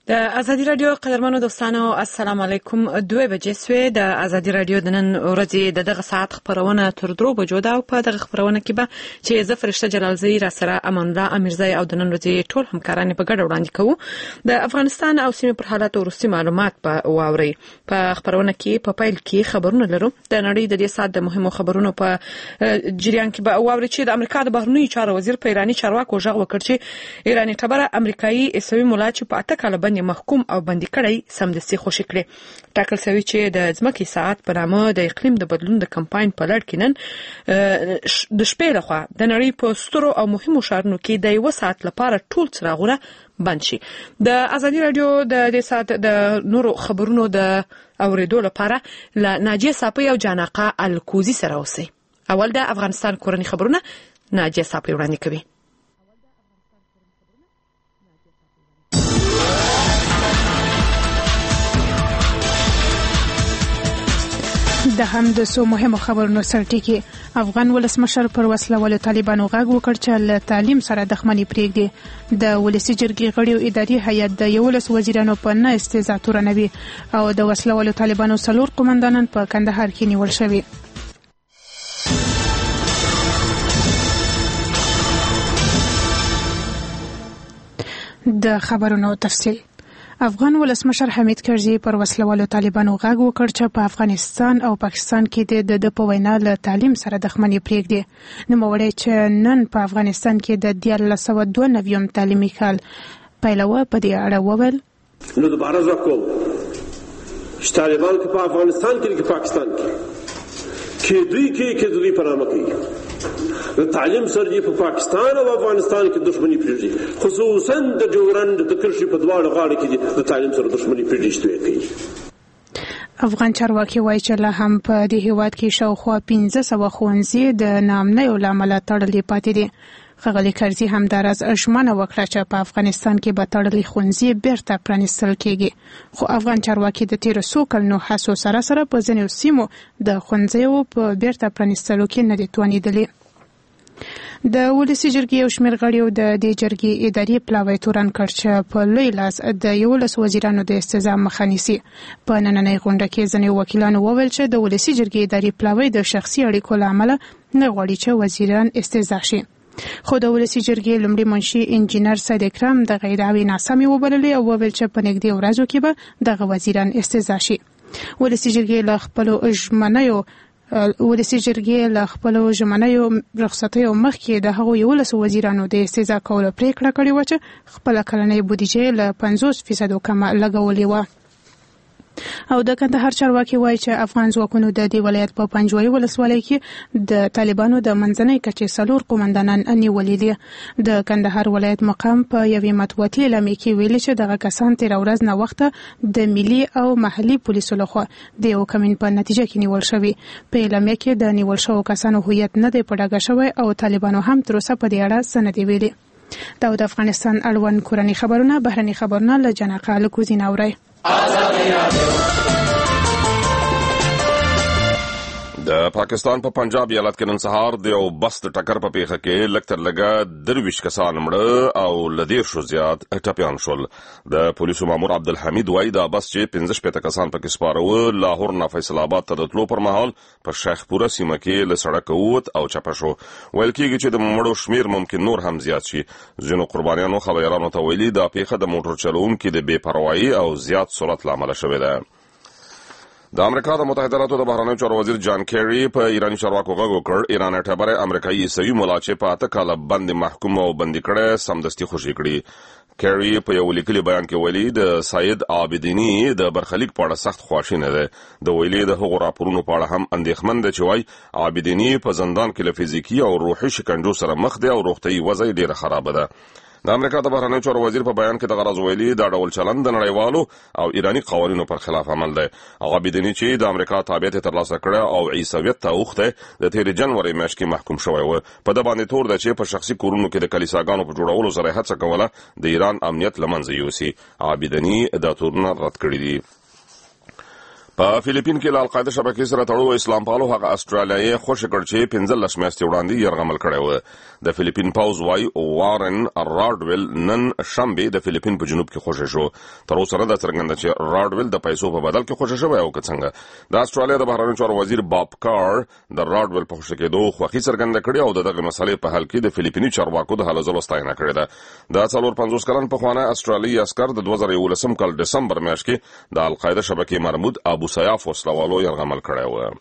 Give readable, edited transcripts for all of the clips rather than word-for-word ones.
د ازادي رادیو قدرمنو دوستانو السلام علیکم 2 بجې سوې د ازادي رادیو د نن ورځې دغه ساعت خبرونه تر 3 بجو دا په دغه خبرونه کې به چې زه فرشته جلالزئی را سره امان الله امیرزئی او د نن ورځې ټول همکاران په ګډه وړاندې کوو د افغانستان او سیمې پر حالت ورستي معلومات په واوري په خبرونه کې په پیل کې خبرونه لرو د نړۍ د دې ساعت د مهمو خبرونو په جریان کې به واوري چې د امریکا د بهرنیو چارو وزیر په ایرانی چارواکو ژغ وکړ چې ایرانی خبره امریکایي عیسوي مولا چې په 8 کال محکوم او بندي کړی سمدستي خوشی کړي ټاکل شوی چې د ځمکې ساعت په نامه د اقلیم د بدلون د کمپاین په لړ کې نن د شپې لخوا د نړۍ په سترو او مهمو ښارونو کې د 1 ساعت لپاره ټول څراغونه بند شي د ازادي رادیو د دې ساعت د نورو خبرونو د اوریدو لپاره ل ناجیه صافی او جانقه الکوزی سره اوسئ. اول د افغانستان کورنی خبرونه ناجیه صافی وړاندې کوي. د هم د سو مهمو خبرونو سرټیکي افغان ولسمشر پر وسله والو طالبانو غږ وکړ چې له تعلیم سره دښمني پرېږدي. د ولسي جرګې غړي او اداري هیئت د 11 وزیرانو په نه استهزاء تورنوي او د وسله والو طالبانو 4 قومندانان په کندهار کې نیول شوي. د خبرونو تفصیل. افغان ولسمشر حمید کرزي پر وسله والو طالبانو غږ وکړ چې په افغانستان او پاکستان کې د په وینا له تعلیم سره دښمني پرېږدي. نوموړی چې نن په افغانستان کې د 1992 تعلیمي کال پیلوه په دې اړه وویل نو د بارز وکړو چې طالبان کې په افغانستان کې کې پاکستان کې دوی پرامه کوي د تعلیم سره په پاکستان او افغانستان کې دښمنی پرېږدي خصوصا د ډیورند د کرښې په دواړو غاړو کې د تعلیم سره دښمنی پرېږدي کوي. افغان چارواکي وایي چې لا هم په دې هیواد کې شاوخوا 1500 ښوونځي د ناامنیو له امله تړلي پاتې دي. ښاغلي کرزي همداراز ژمنه وکړه چې په افغانستان کې به تړلي ښوونځي بیرته پرانیستل کېږي. خو افغان چارواکي د تیرو څو کلونو هڅو سره په ځینو سیمو د ښوونځیو په بیرته پرانیستلو کې نه دي توانېدلي. د ولسي جرګې یو شمېر غړیو د دې جرګې اداري پلاوی تورن کړ چې په لوی لاس د 11 وزیرانو د استهزاء مخه نیسي. په نننۍ غونډه کې ځینې وکیلانو وویل چې د ولسي جرګې اداري پلاوی د شخصي اړیکو له امله نه غواړي چې وزیران استهزاء شي. خو د ولسي جرګې لومړي منشي انجینر سید اکرم د غیر عادي ناسمي وبللې او وویل چې په نږدې ورځو کې به دغه وزیران استهزاء شي. ولسي جرګې له خپلو ژمنیو رخصتیو مخکې د هغو 11 وزیرانو د استهزاء کولو پریکړه کړې وه چې خپله کلنۍ بودیجه له 50% کمه لګولې وه. او د کندهار چارواکي وایي چې افغان ځواکونو د دې ولایت په پنجوایي ولسوالۍ کې د طالبانو د منځنۍ کچې 4 قومندانان نیولي دي. د کندهار ولایت مقام په یوې مطبوعاتي اعلامیه کې ویلي چې دغه کسان تېره ورځ ناوخته د ملي او محلي پولیسو لخوا د یو کمین په نتیجه کې نیول شوي. په اعلامیه کې د نیول شوو کسانو هویت نه دی په ډاګه شوی او طالبانو هم تر اوسه په دې اړه څه نه دي ویلي. دا د افغانستان اړوند کورني خبرونه. بهرني خبرونه له جنقه الکوزی اورئ. د پاکستان په پنجاب ایالت کې نن سهار د یو بس د ټکر په پیښه کې لږ تر لږه 23 کسان مړه او له 10 زیات ټپیان شول. د پولیسو مامور عبدالحمید وایي دا بس چې 15 کسان پکې سپاره و لاهور نه فیصل آباد ته د تلو پر مهال په شیخپوره سیمه کې له سړک ووت او چپه شو. ویل کېږي چې د مړو شمیر ممکن نور هم زیات شي. ځینو قربانیانو خبريالانو ته ویلي دا پیښه د موټر چلوونکي د بې پروایي او زیات سرعت له امله شوې ده. د امریکا د متحده ایالاتو د بهرنیو چارو وزیر جان کیری په ایرانی چارواکو غږ وکړ ایران ټبره امریکایي عیسوي مولا چې په 8 کال باندې محکوم او بندي کړي سمدستي خوشی کړي. کیری په یو لیکلي بیان کې ویلي د سید عابدینی د برخلیک په اړه سخت خواشینه ده. د ویلي د هغو راپورونو په اړه هم اندېښمن ده چې وایي عابدینی په زندان کې له فزیکي او روحي شکنجو سره مخ دی او روغتیايي وضع ډیره خراب ده. د امریکا د بهرنیو چارو وزیر په بیان کې د غرض ویلي دا ډول چلند د نړیوالو او ایرانی قوانینو پر خلاف عمل دی. هغه بدني چې د امریکا تابعیت ترلاسه کړه او عیسویت ته اوخته د 13 جنوري میاشتې کې محکوم شوی و. په د باندې تور ده چې په شخصي کورونو کې د کلیساګانو په جوړولو سره هڅه کوله د ایران امنیت لمنځه یوسي. عابدني دا تورونه رد کړی دي. په فلیپین کې له القاعده شبکې سره تړو اسلام پالو هغه استرالیایي خوشی کړ چې 15 میاشتې وړاندې یرغمل کړی و. د فلیپین پوز وای وارن راډویل نن شنبه د فلیپین په جنوب کې خوشی شو. تر اوسه نه څرګنده چې راډویل د پیسو په بدل کې خوشی شوی او که څنګه. د استرالیا د بهرنیو چارو وزیر باب کار د راډویل په خوشی کېدو خوښي څرګنده کړې او دغه مسلې په حل کې د فلیپیني چارواکو د هلو ځلو ستاینه کړې ده. د 450 کلن پخوانی استرالیایي عسکر د 2011 کال دسمبر میاشت کې د القاعده شبکې مرمود ابو سیاف وسلوالو یرغمل کړی و.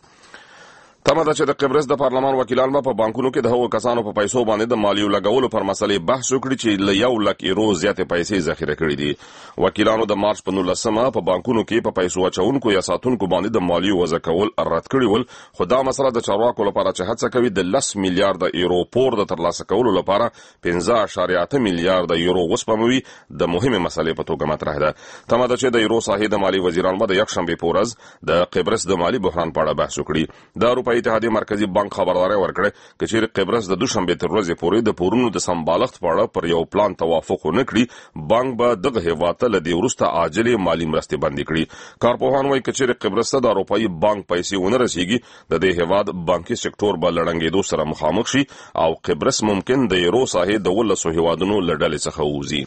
تمه ده چې د قبرس د پارلمان وکیلان په بانکونو کې د هغو کسانو په پیسو باندې د مالیو لګولو پر مسلې بحث وکړي چې له 1 لک یورو زیاتې پیسې ذخیره کړي دي. وکیلانو د مارچ په 19 په بانکونو کې په پیسو اچونکو یا ساتونکو باندې د مالیو وضع کول رد کړي ول، خو دا مسله د چارواکو لپاره چې هڅه کوي د 10 میلیارډ یورو پور د ترلاسه کولو لپاره 15.8 میلیارډ یورو وسپموي د مهمه مسلې په توګه مطرح ده. تمه ده چې د یورو ساحې د مالی وزیران به د یکشنبه په ورځ د قبرس د مالی بحران په اړه بحث وکړي. د اتحادیه مرکزی بانک خبرداري ورکړه چې چیرې قبرس د دوشنبه تر ورځې پورې د پورونو د سمبالښت په اړه پر یو پلان توافق ونه کړي، بانک به دغه هیواد ته له دې وروسته عاجلې مالی مرستې بندي کړي. کارپوهان وايي چې چیرې قبرس ته د اروپایي بانک پیسې ونه رسیږي، د دې هیواد بانکي سکتور به لړنګېدو سره مخامخ شي او قبرس ممکن د یورو ساحې د 12 هیوادونو له ډلې څخه ووځي.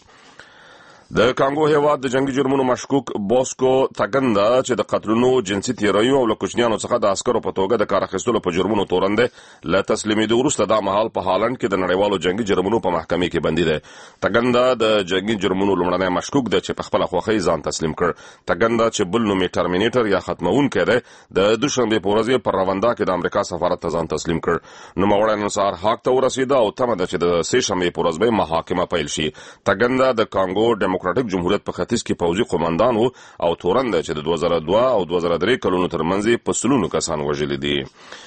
د کانګو هیواد د جنگي جرمونو مشکوک بوسکو تاګندا چې د قتلونو، جنسي تیریو او له کوچنیانو څخه د عسکرو په توګه د کار اخیستلو په جرمونو تورنده له تسلیمېدو وروسته دا مهال په هالند کې د نړیوالو جنگي جرمونو په محکمې کې بندي دی. تاګندا د جنگي جرمونو لومړنی مشکوک دی چې په خپل خوښۍ ځان تسلیم کړ. تاګندا چې بل نوم یې ټرمینیټر یا ختمونکی دی، د دوشنبه په ورځ پر روندا کې د امریکا سفارت ته ځان تسلیم کړ. نوموړی نن سهار هاګ ته ورسېده او تمه ده چې د سه شنبې په ورځ به محاکمه پیل شي. تاګندا د کانګو ډیموکراټیک جمهوریت په ختیځ کې پوځي قوماندان وو او تورنده چې د 2002 او 2003 کلونو ترمنځ په سلونو کسان وژلي دي.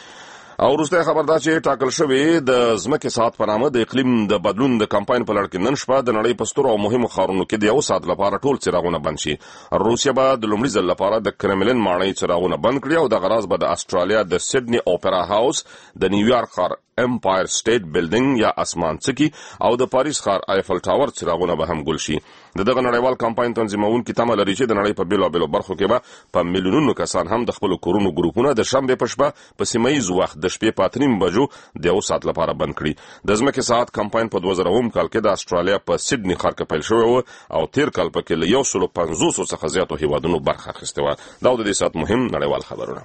او وروسته خبر دا چې ټاکل شوی د ځمکې ساعت په نامه د اقلیم د بدلون د کمپاین په لړ کې نن شپه د نړۍ په سترو او مهمو ښارونو کې د 1 ساعت لپاره ټول څراغونه بند شي. روسیا به د لومړي ځل لپاره د کرملین ماڼۍ څراغونه بند کړي او د غراض به د استرالیا د سیډني اوپرا هاوس، د نیویارک ښار امپایر سټیټ بلډینګ یا اسمان څکي او د پاریس ښار آیفل ټاور څراغونه به هم ګل شي. دغه نړیوال کمپاین تنظیمونکي تمه لري چې د نړۍ په بیلابیلو برخو کې به په میلیونونو کسان هم د خپل کورونو ګروپونه د شنبه په شپه په سیمایي وخت د شپې په 3 بجو د 1 ساعت لپاره بند کړي. د ځمکې ساعت کمپاین په 2000 کال کې د استرالیا په سیډني ښار کې پیل شوی و او تیر کال په کې له 150 څخه زیاتو هیوادونو برخه اخیسته و. دا د دې ساعت مهم نړیوال خبرونه.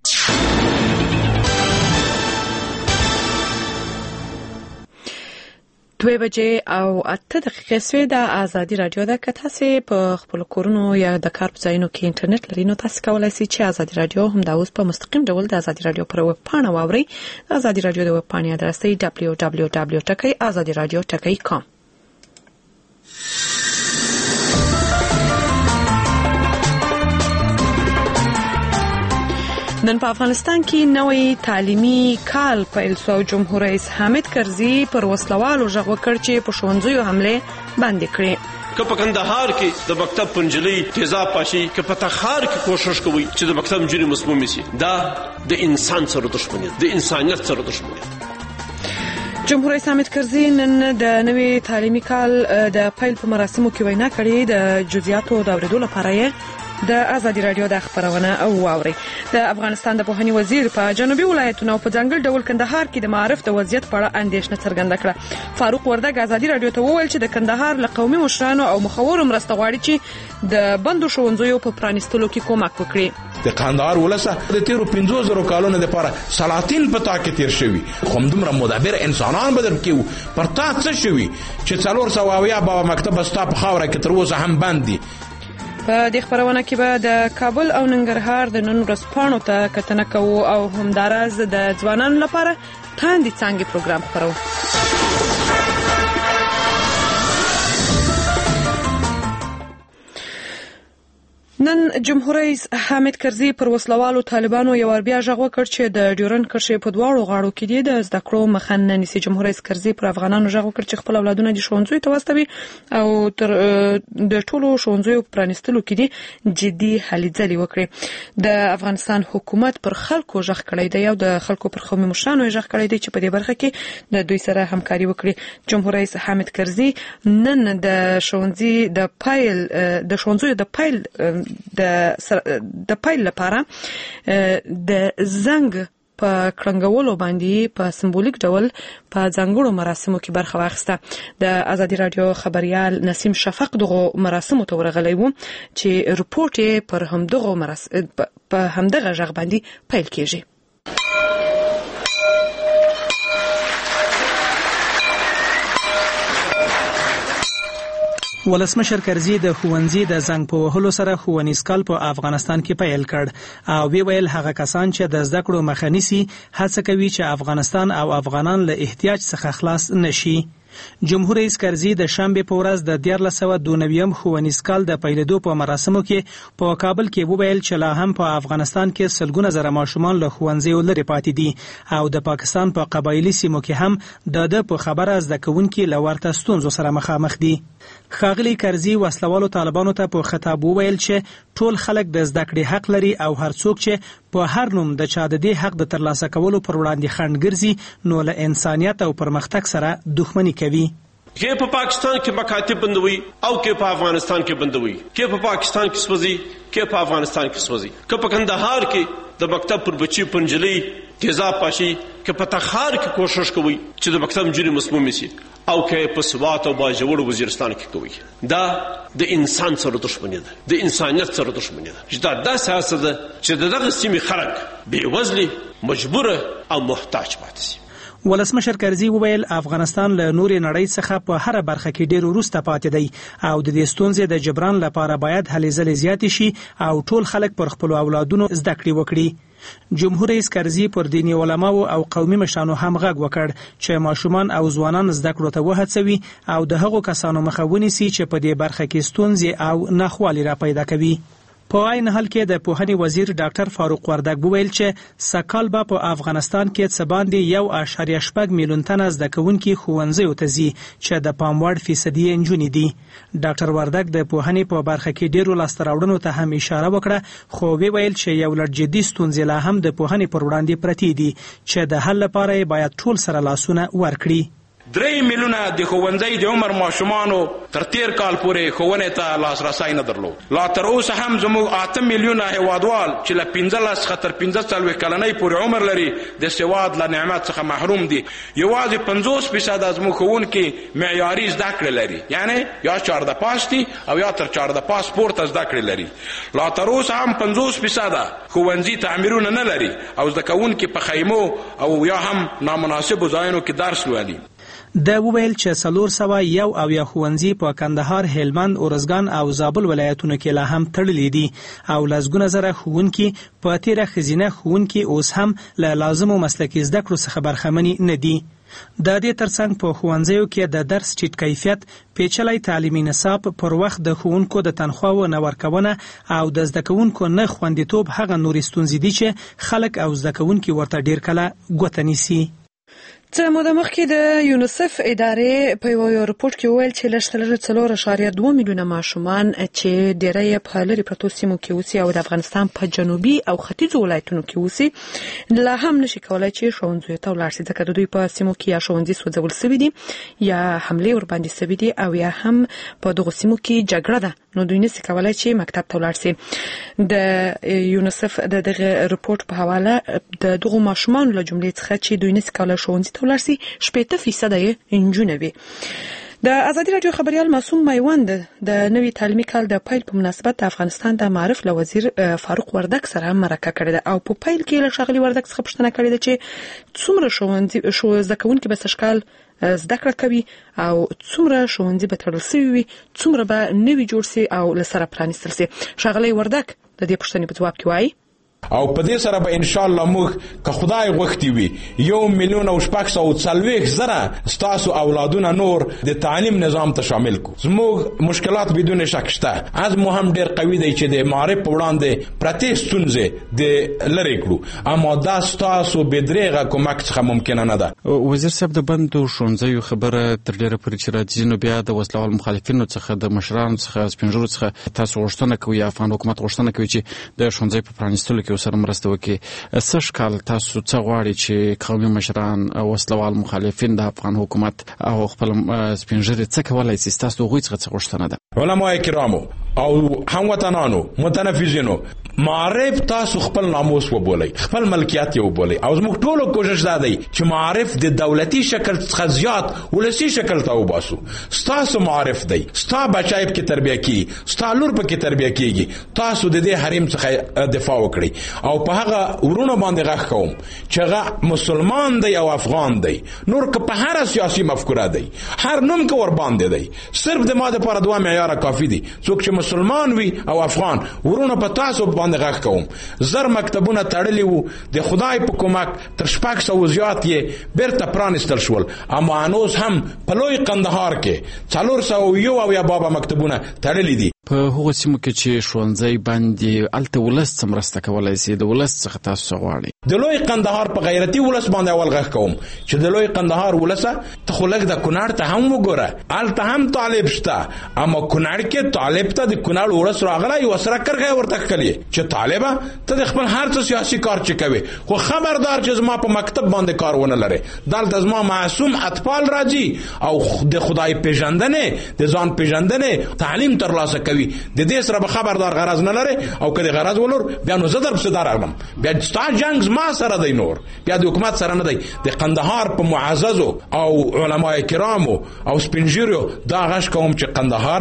2 بجې او 8 دقیقې سوې د ازادي رادیو د کتاسي په خپل کورونو یا د کار په ځایونو کې انټرنیټ لري، نو تاسو کولای شئ چې ازادي رادیو هم دا اوس په مستقیم ډول د ازادي رادیو پر ویب پاڼه واورئ. ازادي رادیو د ویب پاڼې ادرس دی www.azadiradio.com. نن په افغانستان کې نوې تعلیمي کال پیل شو. جمهور رئیس حامد کرزي پر وسلوالو ژغ وکړ چې په ښوونځیو حمله بند کړي. که په کندهار کې د مکتب پنجلي تیزاب پاشي، که په تخار کې کوشش کوي چې د مکتب نجونې مسمومې شي، دا د انسان سره دښمني، د انسانیت سره دښمني. جمهور رئیس حامد کرزي نن د نوې تعلیمي کال د پیل په مراسمو کې وینا کړې. د جزئیاتو د اورېدو لپاره یې د ازادي رادیو د خبرونه او واوري. د افغانستان د پوهنې وزیر په جنوبي ولایتونو په ځانګړي ډول کندهار کې د معارف د وضعیت په اړه اندېښنه څرګنده کړه. فاروق وردګ ازادي رادیو ته وویل چې د کندهار له قومي مشرانو او مخورو مرسته غواړي چې د بندو ښوونځیو په پرانیستلو کې کومک وکړي. د کندهار ولسه د تیرو 15,000 کالونو لپاره سلاطین په تا کې تیر شوي، خو دومره مدبر انسانان به درکې پر تا څه شوي چې 400 بابا مکتب ستا په خاوره کې تر اوسه هم بند دي. په دې خبرونه کې به د کابل او ننګرهار د نن ورځ پاڼو ته کتنه کوو او همداراز د ځوانانو لپاره تاندې څانګې پروګرام خپرو. نن جمهور رئیس حامد کرزي پر وسلوالو طالبانو یو ور بیا ژغ وکړ چې د ډیورن کرښې په دواړو غاړو کې دي د زده کړو مخه نه نیسي. جمهور رئیس کرزي پر افغانانو ژغ وکړ چې خپل اولادونه د ښوونځیو ته واستوي او تر د ټولو ښوونځیو پرانیستلو کې دي جدي هلې ځلې وکړي. د افغانستان حکومت پر خلکو ژغ کړی دی او د خلکو پر قومي مشرانو ژغ کړی دی چې په دې برخه کې د دوی سره همکاري وکړي. جمهور رئیس حامد کرزي نن د ښوونځیو د پیل د پیل لپاره د زنګ په کړنګولو باندې په سمبولیک ډول په ځانګړو مراسمو کې برخه واخیسته. د ازادي رادیو خبريال نسیم شفق دغه مراسمو ته ورغلی و چې رپورټ یې پر همدغه مراسم په همدغه ژغ باندې پیل کیږي. ولسمشر کرزي د ښوونځي د زنګ په وهلو سره ښوونیز کال په افغانستان کې پیل کړ او ویل هغه کسان چې د زده کړو مخه نیسي هڅه کوي چې افغانستان او افغانان له احتیاج څخه خلاص نشي. جمهور رئیس کرزي د شنبه په ورځ د 1492 ښوونیز کال د پیلېدو په مراسمو کې په کابل کې وویل چې لا هم په افغانستان کې سلګونه زره ماشومان له ښوونځیو لرې پاتې دي او د پاکستان په قبایلي سیمو کې هم د په خبره زده کوونکي له ورته ستونزو سره مخامخ دي. ښاغلي کرزي وسلوالو طالبانو ته په خطاب وویل چې ټول خلک د زده کړې حق لري او هر څوک چې په هر نوم د چا د دې حق د ترلاسه کولو پر وړاندې خنډ ګرځي نو له انسانیت او پرمختګ سره دښمني کوي. کې په پاکستان کې مکاتب بندوي او کې په افغانستان کې بندوي، کې په پاکستان کې سوځي، کې په افغانستان کې سوځي، کې په کندهار کې د مکتب پر بچي پنجلي تیزاب پاشي، کې په تخار کې کوشش کوي چې د مکتب جوړي مسموم شي او کې په سوات او باجوړ وزیرستان کې کوي. دا د انسان سره دښمني ده، د انسانیت سره دښمني ده. چې دا داسې هڅه ده چې دغه سیمې خلک بې وزلي مجبوره او محتاج پاتې شي. ولسمشر کرزي وویل افغانستان له نورې نړۍ څخه په هر برخه کې ډېر وروسته پاتې دی او د دې ستونزې د جبران لپاره باید هلې ځلې زیاتې شي او ټول خلک پر خپل اولادونو زده کړې وکړي. جمهور رئیس کرزي پر دیني علماو او قومي مشرانو هم غږ وکړ چې ماشومان او ځوانان زده کړو ته وهڅوي او د هغو کسانو مخه ونیسي چې په دې برخه کې ستونزې او ناخوالې را پیدا کوي. په عین حال کې د پوهنې وزیر ډاکټر فاروق وردګ وویل چې سکهال به په افغانستان کې څه باندې 1.8 میلیون تنه زده کوونکي ښوونځیو ته ځي چې د پام وړ فیصدي نجونې دي. ډاکټر وردګ د پوهنې په برخه کې ډیرو لاسته راوړنو ته هم اشاره وکړه خو ویل چې یو لړ جدي ستونزې لا هم د پوهنې پر وړاندې پرتې دي چې د حل لپاره باید ټول سره لاسونه ورکړي. 3 میلیونه د ښوونځي د عمر ماشومانو تر تیر کال پورې ښوونې ته لاسرسی نه درلود. لا تر اوسه هم زموږ 8 میلیونه هیوادوال چې له 15 څخه تر 45 کلنۍ پورې عمر لري د سواد له نعمت څخه محروم دي. یوازې 50% زموږ ښوونکي معیاري زده کړې لري، یعنی یا 4 پاس دي او یا تر 4 پاس پورته زده کړې لري. لا تر اوسه هم 50% ښوونځي تعمیرونه نه لري او زده کوونکي په خیمو او یا هم نامناسبو ځایونو کې درس لولي. د وویل چې 401 ښوونځي په کندهار، هلمند، اورزګان او زابل ولایتونو کې لا هم تړلي دي او لسګونه زره ښوونکي په تیره ښځینه ښوونکي اوس هم له لازمو مسلکي زده کړو څخه برخمنې نه دي. د دې ترڅنګ په ښوونځیو کې د درس ټیټ کیفیت، پیچلی تعلیمي نصاب، پر وخت د ښوونکو د تنخواو نه ورکونه او د زده کوونکو نه خوندیتوب هغه نورې ستونزې دي چې خلک او زده کوونکي ورته ډیر کله ګوته نیسي. څه موده مخکې د یونیسف ادارې په یو رپورټ کې ویل چې لږ 4.2 میلیونه ماشومان چې ډیری یې په لرې پرتو سیمو کې اوسي او د افغانستان په جنوبي او ختیځو ولایتونو کې اوسي لا هم نشي کولای چې ښوونځیو ته ولاړ شي ځکه د دوی په سیمو کې یا ښوونځي سوځول شوي دي یا حملې ورباندې شوي دي او یا هم په دغو سیمو کې جګړه ده نو دوی نشي کولای چې مکتب ته ولاړ شي. د یونیسف د دغه رپورټ په حواله د دغو ماشومانو له جملې څخه چې دوی نشي کولای ښوونځي ته ولاړ شي 80% یې نجونې وي. د ازادي رادیو خبريال معصوم میوند د نوي تعلیمي کال د پیل په مناسبت د افغانستان د معرف له وزیر فاروق وردګ سره مرکه کړې ده او په پیل کې له ښاغلي وردګ څخه پوښتنه کړې ده چې څومره ښوونځي زده کوونکي به سږکال زده کړه کوي او څومره ښوونځي به تړل شوي وي، څومره به نوي جوړ شي او له سره پرانیستل شي. ښاغلی وردګ د دې پوښتنې په ځواب کې وایي او په دې سره به ان شاء الله موږ که خدای غوښتي وي 1,640,000 ستاسو اولادونه نور د تعلیم نظام ته شامل کو. زموږ مشکلات بدون شک شته، از مو هم ډیر قوي دی چې د معرف په وړاندې پرتې ستونزې د لری کړو، اما دا ستاسو بدرېغه کومک څخه ممکن نه ده. وزیر صاحب د بندو ښوونځیو خبره تر ډیره پورې چې راځي نو بیا د وسلوال مخالفینو څخه د مشرانو څخه سپینږیرو څخه تاسو غوښتنه کوي، افغان حکومت غوښتنه کوي چې د ښوونځي په پرانیستلو کې سره مرسته وکړي. سږکال تاسو څه غواړئ چې قومي مشران، وسلوال مخالفین د افغان حکومت او خپل سپینږیري څه کولای شي؟ تاسو هغوی څخه څه غوښتنه ده؟ علماء کرامو، او هموطنانو متنفذینو معارف تاسو خپل ناموس وبولئ خپل ملکیت یې وبولئ او زموږ ټولو کوشش دا دی چې معارف د دولتي شکل څخه زیات ولسی شکل ته وباسو ستاسو معارف دی ستا بچای په تربیه کی ستا لور په تربیه کیږي تاسو د دې حریم څخه دفاع وکړئ او په هغه ورونو باندې غږ کوم چې هغه مسلمان دی او افغان دی نور که په هر سیاسي مفکوره دی هر نوم کې ور باندې دی صرف د ماده پر دوه معیار کافی دی څوک چې مسلمان وي او افغان ورونو په تاسو باندې غږ کوم زر مکتبونه تړلي وو د خدای په کومک تر 600 زیات یې بیرته پرانستل شول اما انوس هم په لوی قندهار کې 401 او یا بابا مکتبونه تړلي دي په هغه سیمو کې چې ښوونځي باندې الته ولس مرسته کولای شي د ولس څخه تاسو غواړي د لوی قندهار په غیرتي ولس باندې اول غږ کوم چې د لوی قندهار ولسه ته خلک د کونړ ته هم وګوره الته هم طالب شته اما کونړ کې طالب ته د کونړ ولس راغلی و سره کرغه ورته کړی چې طالبہ ته خپل هر څه سیاسي کار چې کوي خو خبردار چې زما په مکتب باندې کار ونه لري دلته زما معصوم اطفال راځي او د خدای پیژندنه د ځان پیژندنه تعلیم ترلاسه کوي د دې سره به خبردار غرض نه لري او کله غرض ولور بیا نو زدر په صدر راغلم بیا ستا جنگ ما سره دی نور بیا د حکومت سره نه دی د قندهار په معززو او علماء کرامو او سپینجیرو دا غش کوم چې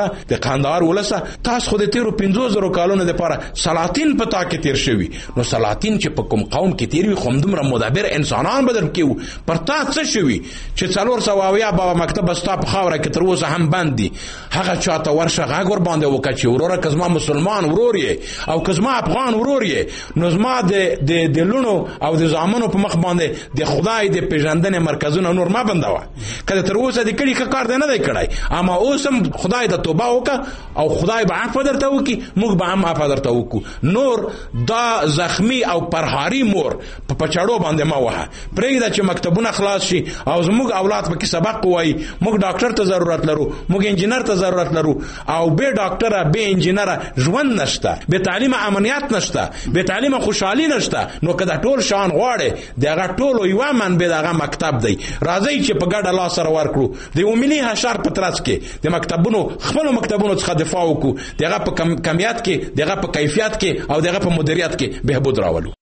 قندهار ولسه تاسو خو د تیرو 500 کالونو لپاره سلاطین پتا کې تیر شوی نو سلاطین چې په کوم قوم کې تیر وي خو دومره مدبر انسانان بدل کیو پر تا څه شوی چې 400 بابا مکتب ستا په خاوره کې تر اوسه هم بند دي هغه چاته ورشه غاګور باندې وکړي وروره کزما مسلمان ورور یې او کزما افغان ورور یې نو زما د لونو او د زامنو په مخ باندې د خدای د پیژندنې مرکزونه نور ما بندوا کله تر اوسه د کړي کار نه دی کړای اما اوسم خدای د توبه وکړه او خدای به عفو درته وکړي موږ به هم عفو درته وکړو نور دا زخمی او پرهاری مور په پچاړو باندې ما وه پرېږده چې مکتبونه خلاص شي او زموږ اولاد پکې سبق وایي موږ ډاکټر ته ضرورت لرو موږ انجینر ته ضرورت لرو او به ډاکټر به انجینر ژوند نشته به تعلیم امنیت نشته به تعلیم خوشحالي نشته نو کدا ټول شان غواړي دغه ټول یو من به دغه مکتب دی راځي چې په ګډه لاس سره ورکړو د عمومي حشر په ترڅ کې د مکتبونو خپل مکتبونو څخه دفاع وکړو دغه په کمیت کې دغه په کیفیت کې او دغه په مدیریت کې بهبود راولو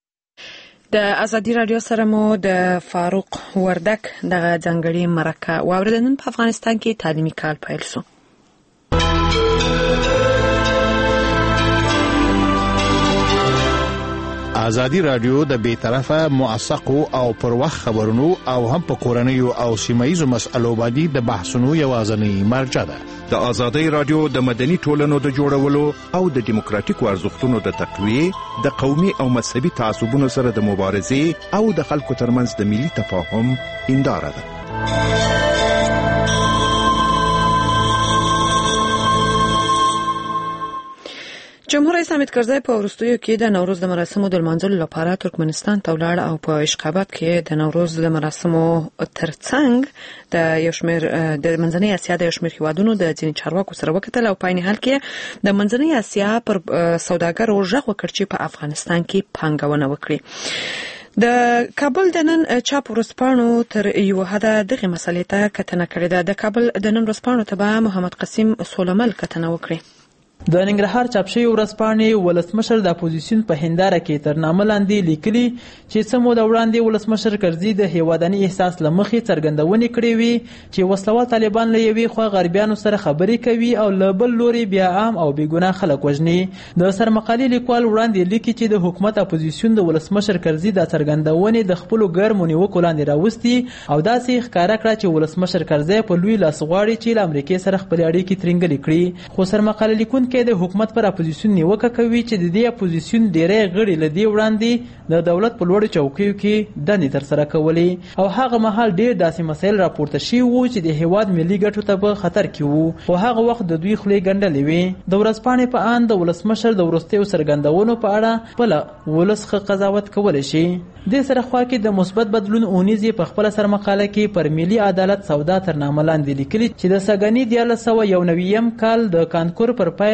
د ازادي رادیو سره مو د فاروق وردک دغه ځنګړي مرکه واوریدل په افغانستان کې تعلیمي کال پیل شو ازادي رادیو د بیطرفه موثقو او پر وخت خبرونو او هم په کورنیو او سیمایي مسألو باندې د بحثونو یوازنی مرجع ده د ازادي رادیو د مدني ټولنو د جوړولو او د دیموکراتیکو ارزښتونو د تقویه د قومي او مذهبي تعصبونو سره د مبارزې او د خلکو ترمنځ د ملي تفاهم هنداره ده جمهور رئیس حامد کرزی په وروستیو کې د نوروز د مراسمو د لمانځلو لپاره ترکمنستان ته ولاړ او په اشخابات کې د نوروز د مراسمو ترڅنګ د یو شمېر د منځنۍ اسیا د یو شمېر هیوادونو د ځینې چارواکو سره وکتل او په عین حال کې د منځنۍ اسیا پر سوداګرو غږ وکړ چې په افغانستان کې پانګونه وکړي د کابل د نن چاپ ورځپاڼو تر یو حده دغه مسلې ته کتنه کړې ده د کابل د نن ورځپاڼو ته به محمد قاسم سولمل کتنه وکړي د ننګرهار چاپ شوی ورځپاڼې ولسمشر د اپوزیسیون په هنداره کې تر نامه لاندې لیکلي چې څه موده وړاندې ولسمشر کرزي د هیوادني احساس له مخې څرګندونې کړې وي چې وسلوال طالبان له یوې خوا غربیانو سره خبرې کوي او له بل لوري بیا عام او بېګناه خلک وژني د سرمقالې لیکوال وړاندې لیکي چې د حکومت اپوزیسیون د ولسمشر کرزي د څرګندونې د خپلو ګرمو نیوکو لاندې راوستي او داسې ښکاره کړه چې ولسمشر کرزي په لوی لاس غواړي چې له امریکې سره خپلې اړیکې ترنګلې کړي خو سرمقالې لیکونکي د حکومت پر اپوزیسیون نیوکه کوي چې د دې اپوزیسیون ډېری غړي له دې وړاندې د دولت په لوړو چوکیو کې دندې ترسره کولې او هغه مهال ډېر داسې مسایل راپورته شوي وو چې د هیواد ملي ګټو ته په خطر کې وو خو هغه وخت د دوی خولې ګنډلې وې د ورځپاڼې په ان د ولسمشر د وروستیو څرګندونو په اړه خپله ولس ښه قضاوت کولی شي دې سره خوا کې د مثبت بدلون اونیزې په خپله سرمقاله کې پر ملي عدالت سودا تر نامه لاندې لیکلي چې د سږني 1991 کال د کانکور پر پیل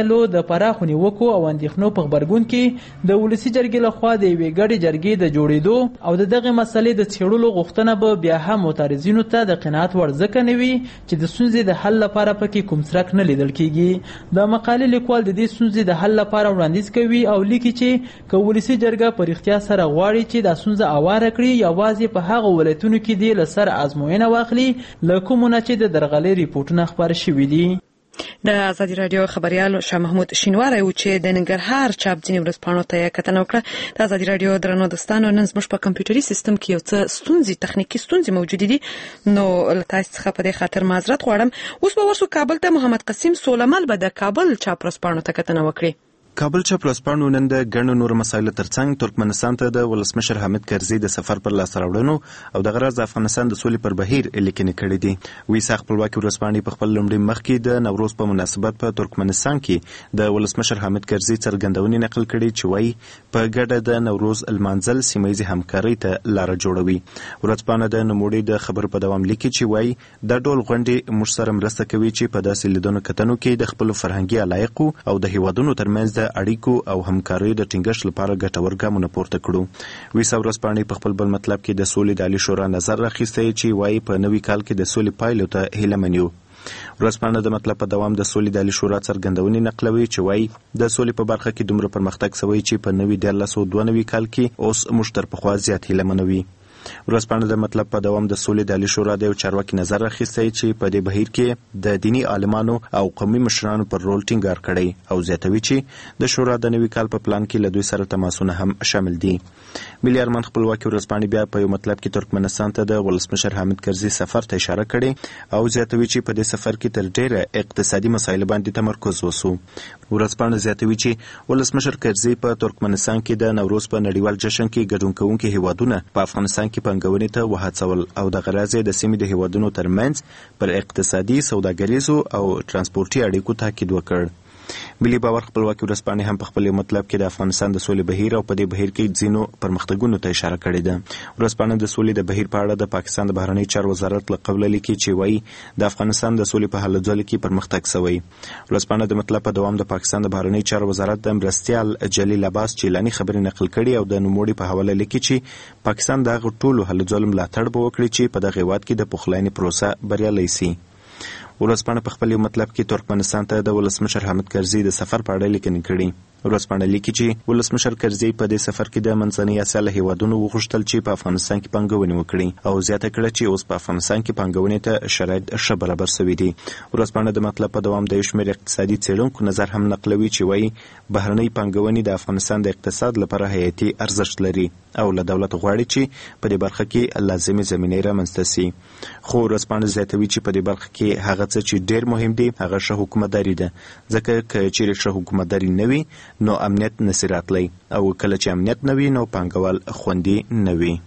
ډلو د پراخو نیوکو او اندېښنو په غبرګون کې د ولسي جرګې لخوا د یوې ګډې جرګې د جوړېدو او د دغې مسلې د څېړلو غوښتنه به بیا هم معترضینو ته د قناعت وړ ځکه نه وي چې د ستونزې د حل لپاره پکې کوم څرک نه لیدل کېږي. د مقالې لیکوال د دې ستونزې د حل لپاره وړاندیز کوي او لیکي چې که ولسي جرګه په رښتیا سره غواړي چې دا ستونزه اواره کړي یوازې په هغه ولایتونو کې دې له سره ازموینه واخلي له کومو نه چې د درغلۍ ریپورټونه خپاره شوي دي. د ازادي رادیو خبريال شاه محمود شینواری و چې د ننګرهار چاپ ځینې ورځپاڼو ته کتنه وکړه. د ازادي رادیو درنو دوستانو نن زموږ په کمپیوټري سیستم کې یو څه تخنیکی ستونزې موجود دي نو له تاسو څخه په دې خاطر معذرت غواړم. اوس به ورسو کابل ته. محمد قسیم سولمل به د کابل چاپ ورځپاڼو ته کتنه وکړي. کابل چاپ ورځپاڼو نن د ګڼو نورو مسایلو ترڅنګ ترکمنستان ته د ولسمشر حامد کرزي د سفر پر لاسته راوړنو او د غرض د افغانستان د سولې پر بهیر لیکنې کړې دي. وی ساق خپلواکي ورځپاڼې په خپل لومړي مخ کې د نوروز په مناسبت په ترکمنستان کې د ولسمشر حامد کرزي څرګندونې نقل کړي چې وایي په ګډه د نوروز المانځل سیمه همکارۍ ته لار جوړوي. ورځپاڼه د نوموړي د خبرو په دوام لیکي چې وایي د ډول غونډې موږ سره مرسته کوي چې په داسې لیدونو کتنو کې د خپل فرهنګي علایقو او د هیوادونو ترمنځ د اړیکو او همکارۍ د ټینګښت لپاره ګټور ګامونه پورته کړو. ویسا ورځپاڼې په خپل بل مطلب کې د سولې د عالی شورا نظر راخیستی چې وایي په نوي کال کې د سولې پایلو ته هیله منو. ورځپاڼه د مطلب په دوام د سولې د عالی شورا څرګندونې نقلوي چې وایي د سولې په برخه کې دومره پرمختګ شوی چې په نوي 1992 کال کې اوس موږ تر پخوا زیات هیله منوي. ورځپاڼه د مطلب په دوام د سولې د عالی شورا د یو چارواکي نظر راخیستی چې په دې بهیر کې د دینی عالمانو او قومي مشرانو پر رول ټینګار کړی او زیاتوي چې د شورا د نوي کال په پلان کې له دوی سره تماسونه هم شامل دي. ملي ارمان خپلواکي ورځپاڼې بیا په یو مطلب کې ترکمنستان ته د ولسمشر حامد کرزي سفر ته اشاره کړې او زیاتوي چې په دې سفر کې تر ډیره اقتصادي مسایلو باندې تمرکز وسو. ورځپاڼه زیاتوي چې ولسمشر کرزي په ترکمنستان کې د نوروز په نړیوال جشن کې ګډون کوونکي هیوادونه په افغانستان کې پنګونې ته وهڅول او د غرض د سیمې د هیوادونو ترمنځ پر اقتصادي سوداګریزو او ترانسپورتي اړیکو تاکید وکړ. ملي باور خپلواکي ورځپاڼې هم په خپل مطلب کې د افغانستان د سولې بهیر او په دې بهیر کې ځینو پرمختګونو ته اشاره کړې ده. ورځپاڼه د سولې د بهیر په اړه د پاکستان د بهرنی چارو وزارت له قبل لیکي چې وایي د افغانستان د سولې په هلو ځلو کې پرمختګ شوی. ورځپاڼه د مطلب په دوام د پاکستان د بهرنی چارو وزارت د مرستیال جلیل عباس چیلانی خبرې نقل کړي او د نوموړي په حواله لیکي چې پاکستان د ټولو هلو ځلو ملاتړ به وکړي چې په دغه هیواد کې د پخلاینې پروسه بریالۍ شي. ورځپاڼه په خپل مطلب کې ترکمنستان ته د ولسمشر حامد کرزي د سفر په اړه لیکنې کړي. ورځپاڼه لیکي چې ولسمشر کرزي په دې سفر کې د منځنۍ اسیا له هیوادونو وغوښتل چې په افغانستان کې پانګونې وکړي او زیاته کړه چې اوس په افغانستان کې پانګونې ته شرایط ښه برابر شوي دي. ورځپاڼه د مطلب په دوام د یو شمېر اقتصادي څېړونکو نظر هم نقلوي چې وایي بهرنۍ پانګونې د افغانستان د اقتصاد لپاره حیاتي ارزښت لري او له دولت غواړي چې په دې برخه کې لازمي زمینې رامنځته شي. خو ورځپاڼه زیاتوي چې په دې برخه کې هغه څه چې ډېر مهم دي هغه ښه حکومتداري ده، ځکه که چیرې ښه حکومتداري نه وي نو امنیت نشي راتلی او کله چې امنیت نه وي نو پانګوال خوندي نه وي.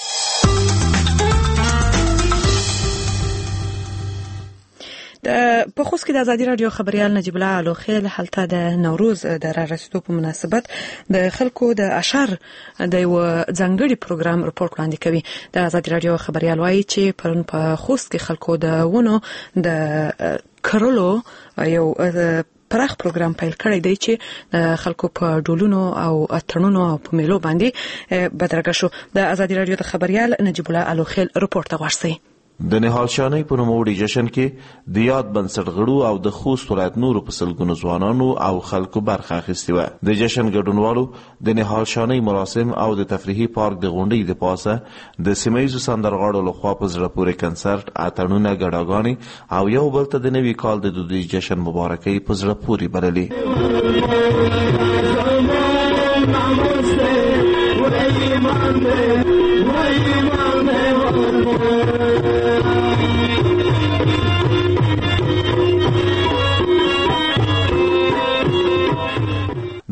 په خوست کې د ازادي رادیو خبريال نجیب الله الوخیل هلته د نوروز د رارسېدو په مناسبت د خلکو د اشعار د یو ځانګړي پروګرام رپورټ وړاندې کوي. د ازادي رادیو خبريال وایي چې پرون په خوست کې خلکو د ونو د کرلو یو پراخ پروګرام پیل کړی دی چې خلکو په ډولونو او اترونو او په میلو باندې بدرګه شو. د ازادي رادیو د خبريال نجیب الله الوخیل رپورټ ته ورسي. د نهال شانۍ په نوموړي جشن کې د یاد بنسټ غړو او د خوست ولایت نورو په سلګونو ځوانانو او خلکو برخه اخیستې وه. د جشن ګډونوالو د نهال شانۍ مراسم او د تفریحي پارک د غونډۍ د پاسه د سیمهییزو سندرغاړو لخوا په زړه پورې کنسرت، اتڼونه، ګډاګانې او یو بل ته د نوي کال د دودیز جشن مبارکۍ په زړه پورې بللې.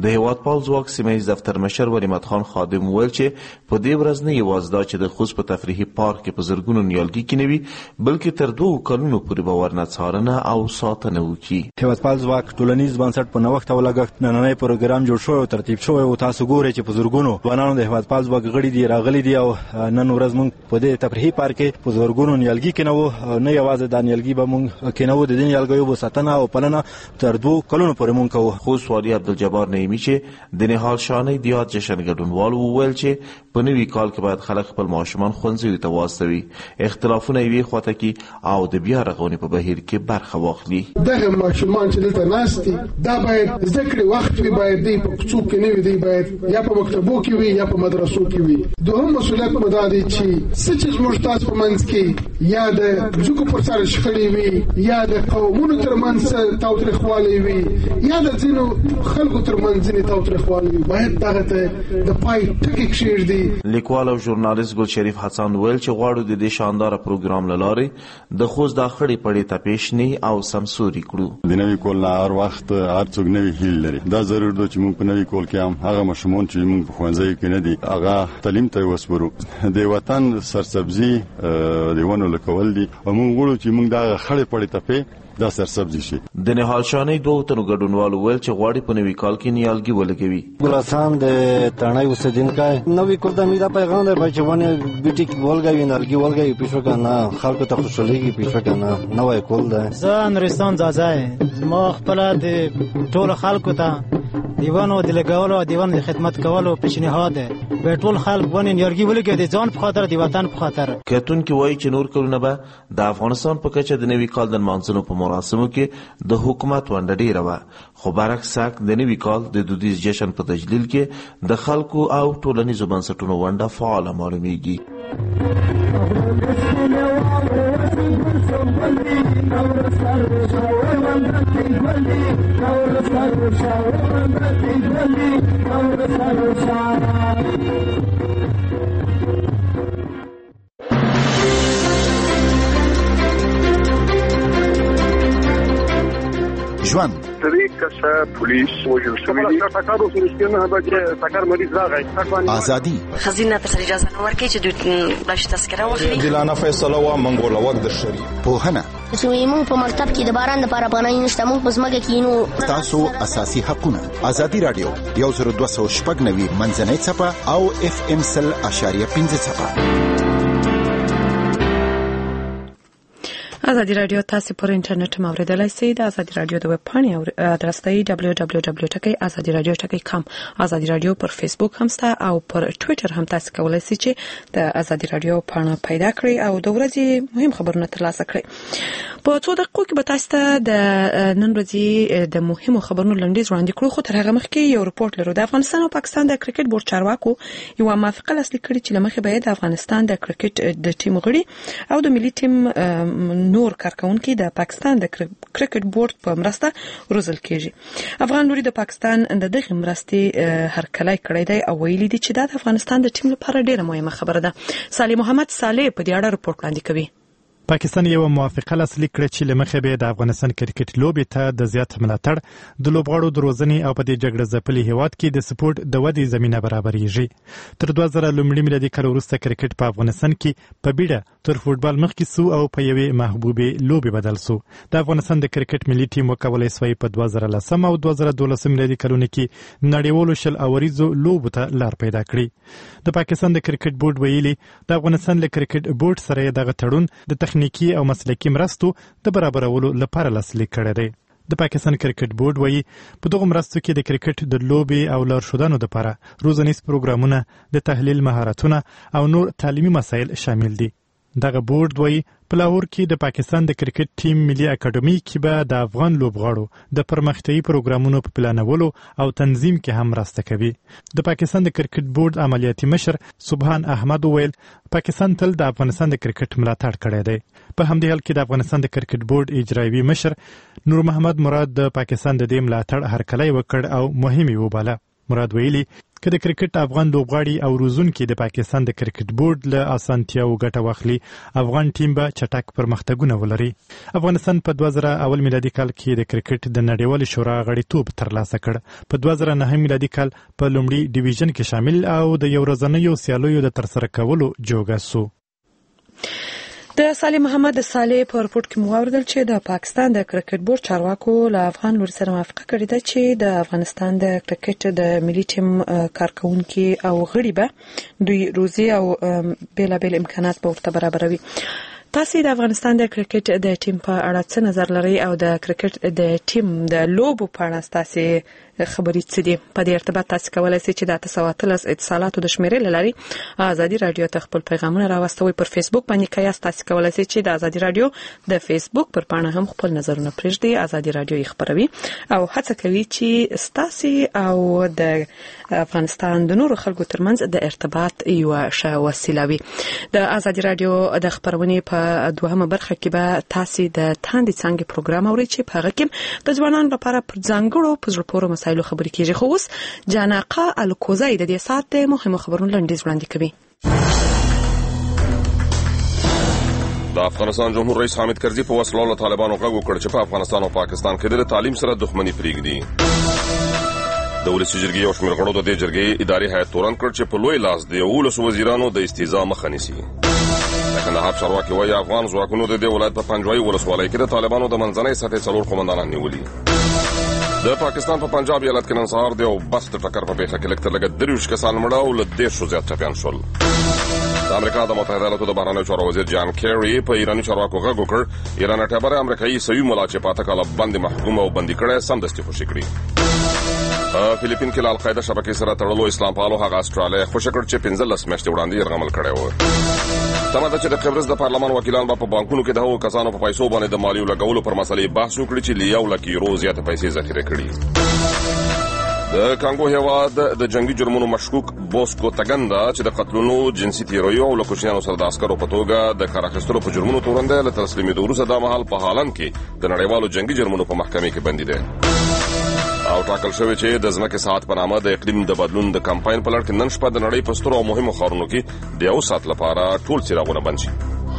د هیواد پال ځواک سیمهیز دفتر مشر ولیمت خان خادم وویل چې په دې ورځ نه یوازې دا چې د خوست په تفریحي پارک کې په زرګونو نیالګي کینوي بلکې تر 2 کلونو پورې به ورنه څارنه او ساتنه وکړي. هیواد پال ځواک ټولنیز بنسټ په نوښت او لګښت نننی پروګرام جوړ شوی او ترتیب شوی او تاسو ګورئ چې په زرګونو ځوانانو د هیواد پال ځواک غړي دي راغلي دي او نن ورځ موږ په دې تفریحي پارک کې په زرګونو نیالګي کینو. نه یوازې د نیالګي به موږ کینو، د دې نیالګیو به ساتنه او پالنه تر 2 کلونو پورې موږ کوو. خوست والي عبدالجبار نعیمي چې د نهال شانې د یاد جشن ګډونوالو وویل چې په نوي کال کې باید خلک خپل ماشومان ښوونځیو ته واستوي، اختلافونه یې خواته کړي او د بیا رغونې په بهیر کې برخه واخلي. دغه ماشومان چې دلته ناست دي دا باید زده کړې وخت وي، باید دی په کوڅو کې نه وي، دی باید یا په مکتبو کې وي یا په مدرسو کې وي. دوهم مسؤلیت مو دا دی چې څه چې زموږ تاسو په منځ کې یا د ځمکو پر سر شخړې وي یا د قومونو ترمنځ تاوتریخوالی وي یا د ځینو خلکو ترمنځ ځینې تاوتریخوالی وي، باید دغه ته د پای ټکی کښېږدي. لیکوال او ژورنالیست ګل شریف حسن ویل چې غواړو د دې شانداره پروګرام له لارې د خوست دا خړې پړې ته پیشنې او سمسوري کړو. د نوي کول نه هر وخت هر څوک نوي هیل لري. دا ضرور ده چې موږ په نوي کول کې هم هغه ماشومان چې موږ په ښوونځیو کې نه دي هغه تعلیم ته وسپارو. د وطن سرسبزي د ونو لکول دي او موږ غواړو چې موږ دا خړې پړې ته دا سرسبزي شي. د نهال شانې 2 تنو ګډونوالو ویل چې غواړي په نوي کال کې نیالګي ولګوي. ګلاسان د تڼۍ اوسیدونکی نوي کال د میدا پیغام دی چې ونه بیټي ولګوي نیالګي ولګوي پیښو کنه خلکو ته خوشاليږي پیښو کنه نوې کول ده. زه نورستان ځای ما خپل د ټول خلکو ته دیوانو د لګولو دیوان د خدمت کولو پیشنهاد به ټول خلک ونه نیالګي ولګوي د ځان په خاطر د وطن په خاطر. کتون کې وایي چې نور کلونه به د افغانستان په کچه د نوي کال د نمانځنو په مراسمو کې د حکومت ونډه ډیره وه، خو برعکس د نوي کال د دودیز جشن په تجلیل کې د خلکو او ټولنیزو بنسټونو ونډه فعاله معلومیږي. ژوند طریق کسا پولیس وجل شوی دی تاکارو سرشتنه به تاکار مریض راغی ازادي خزینه ته اجازه نه ورکړي چې دوی بلش تذکره واخلي. دلانه فیصله وا منګول وخت در شری پوهنه چې موږ په مکتب کې د باران لپاره پناه نشته، موږ په ځمکه کې نو تاسو اساسي حقونه. ازادي رادیو 102.9 منځنۍ صفه او FM 100.5 صفه. ازادي رادیو تاسو پر انټرنیټ موریدلای شئ. د ازادي رادیو د ویب پاڼې ادرس دی www.azadiradiotakai.com. ازادي رادیو پر فیسبوک هم ستا او پر ټوئیټر هم تاسو کولای شئ چې د ازادي رادیو پاڼه پیدا کړئ او د ورځې مهم خبرونه ترلاسه کړئ. په 2 دقیقو کې به تاسو ته د نن ورځې د مهمو خبرونو لنډیز وړاندې کړو، خو تر هغه مخکې یو رپورت لرو. د افغانستان او پاکستان د کرکټ بورډ چارواکو یو موافقه لاسلیک کړې چې لمخې باید د افغانستان د کرکټ د ټیم غړي او د ملي ټیم نور کارکونکي د پاکستان د کرکټ بورډ په مرسته روزل کیږي. افغان لوري د پاکستان د دغه مرستې هرکلی کړی دی او ویلي دي چې د افغانستان د ټیم لپاره ډیره مهمه خبره ده. صالح محمد صالح په دې اړه رپورت وړاندې کوي. پاکستان یو موافقه لاسلیک کړه چې لمخې به د افغانستان کرکټ لوبې ته د زیات ملاتړ، د لوبغاړو د روزنې او په دې جګړه ځپلي هیواد کې د سپورت د ودې زمينه برابرېږي. تر 2000 لومړي میلادي کال وروسته کرکټ په افغانستان کې په بیړه تر فوټبال مخکې سو او په یوې محبوبې لوبې بدل سو. د افغانستان د کرکټ ملي ټیم وکولای شوی په 2010 او 2012 میلادي کلونو کې نړیوالو شل اوریزو لوبو ته لار پیدا کړې. د پاکستان د کرکټ بورډ ویلي د افغانستان له کرکټ بورډ سره دغه تړون د تخنیکی او مسلکی مرستو د برابرولو لپاره لاسلیک کړی دی. د پاکستان کرکټ بورډ وایي په دغه مرستو کې د کرکټ د لوبې او لارښودانو لپاره روزنیز پروګرامونه، د تحلیل مهارتونه او نور تعلیمي مسایل شامل دي. دغه بورډ وایي په لاهور کې د پاکستان د کرکټ ټیم ملي اکیډمي کې به د افغان لوبغاړو د پرمختیايي پروګرامونو په پلانولو او تنظیم کې هم مرسته کوي. د پاکستان د کرکټ بورډ عملیاتي مشر سبحان احمد ویل پاکستان تل د افغانستان د کرکټ ملاتړ کړی دی. په همدې حال کې د افغانستان د کرکټ بورډ اجرایوي مشر نور محمد مراد د پاکستان د دې ملاتړ هرکلی وکړ او مهمه وباله. مراد ویلي که د کرکټ افغان لوبغاړي او روزونکي د پاکستان د کرکټ بورډ له اسانتیاو ګټه واخلي، افغان ټیم به چټک پرمختګونه ولري. افغانستان په 2001 میلادي کال کې د کرکټ د نړیوالې شورا غړیتوب ترلاسه کړ. په 2009 میلادي کال په لومړي ډیویژن کې شامل او د یو ورځنیو سیالیو د ترسره کولو جوګه سو. د صالح محمد صالح په رپورت کې موردل چې د پاکستان د کرکټ بورډ چارواکو له افغان لوري سره موافقه کړې ده چې د افغانستان د کرکټ د ملي ټیم کارکونکي او غړي به دوی روزي او بیلابیل امکانات به ورته برابروي. تاسو د افغانستان د کرکټ د ټیم په اړه څه نظر لرئ او د کرکټ د ټیم د لوبو په اړه تاسو خبرې څه دي؟ په دې ارتباط تاسو کولای شئ چې د 913 اتصالاتو د شمیرې لاري ازادي رادیو ته خپل پیغامونه راوستوي. پر فیسبوک باندې کایاست تاسو کولای شئ چې د ازادي رادیو د فیسبوک پر پاڼه هم خپل نظرونه پرېږدئ. ازادي رادیو یې خبروي او هڅه کوي چې تاسو او د افغانستان د نورو خلکو ترمنځ د ارتباط یو ښه وسیله وي. د ازادي رادیو د خبرونې په دوهمه برخه کې به تاسو د تاندې څنګه پروګرام اورئ چې په هغه کې د ځوانانو لپاره پر ځانګړو په زړه پورې مسایلو خبرې کیږي. خو اوس جانقه الکوزای د دې ساعت د مهمو خبرونو لنډیز وړاندې کوي. د افغانستان جمهور رئیس حامد کرزي په وسلو له طالبانو غږ وکړ چې په افغانستان او پاکستان کې د تعلیم سره دښمني پرېږدي. د ولسي جرګې یو شمېر غړو د دې جرګې اداري هیئت تورن کړ چې په لوی لاس د 11 وزیرانو د استیزا مخه نیسي. کندهار چارواکي وايي افغان ځواکونو د دې ولایت په پنجوایي ولسوالۍ کې د طالبانو د منځنۍ سطحې 4 قومندانان نیولي. د پاکستان په پنجاب ایالت کې نن سهار د یو بس د ټکر په پیښه کې لږ تر لږه 23 کسان مړه او له 10 زیات ټپیان شول. د امریکا د متحده ایالاتو د بهرنیو چارو وزیر جان کیری په ایراني چارواکو غږ وکړ ایران ټبر امریکایي سوي ملا چې پاته کاله باندې محکوم او بندي کړي سمدستي خوشي کړي. فلیپین کې القاعده شبکې سره تړلو اسلام پالو هغه استرالیا خوشي کړ چې 15 میاشتې وړاندې یرغمل کړی و. تمه ده چې د قبرص د پارلمان وکیلان په بانکونو کې د هغو کسانو په پیسو باندې د مالیو لګولو پر مسلې بحث وکړي چې له 1 لک یورو زیاته پیسې ذخیره کړي. د کانګو هیواد د جنگي جرمونو مشکوک بوسکو تګندا چې د قتلونو جنسي تیرویو او لکوشنانو سره د عسکرو په توګه د کار اخیستلو په جرمونو تورنده له تسلیمېدو وروسته د مهال په هالند کې د نړیوالو جنگي جرمونو په محکمې کې بندي دی او ټاکل شوی چې د ځمکې ساعت په نامه د اقلیم د بدلون د کمپاین په لړ کې نن شپه د نړۍ په سترو او مهمو ښارونو کې د 1 ساعت لپاره ټول څراغونه بند شي.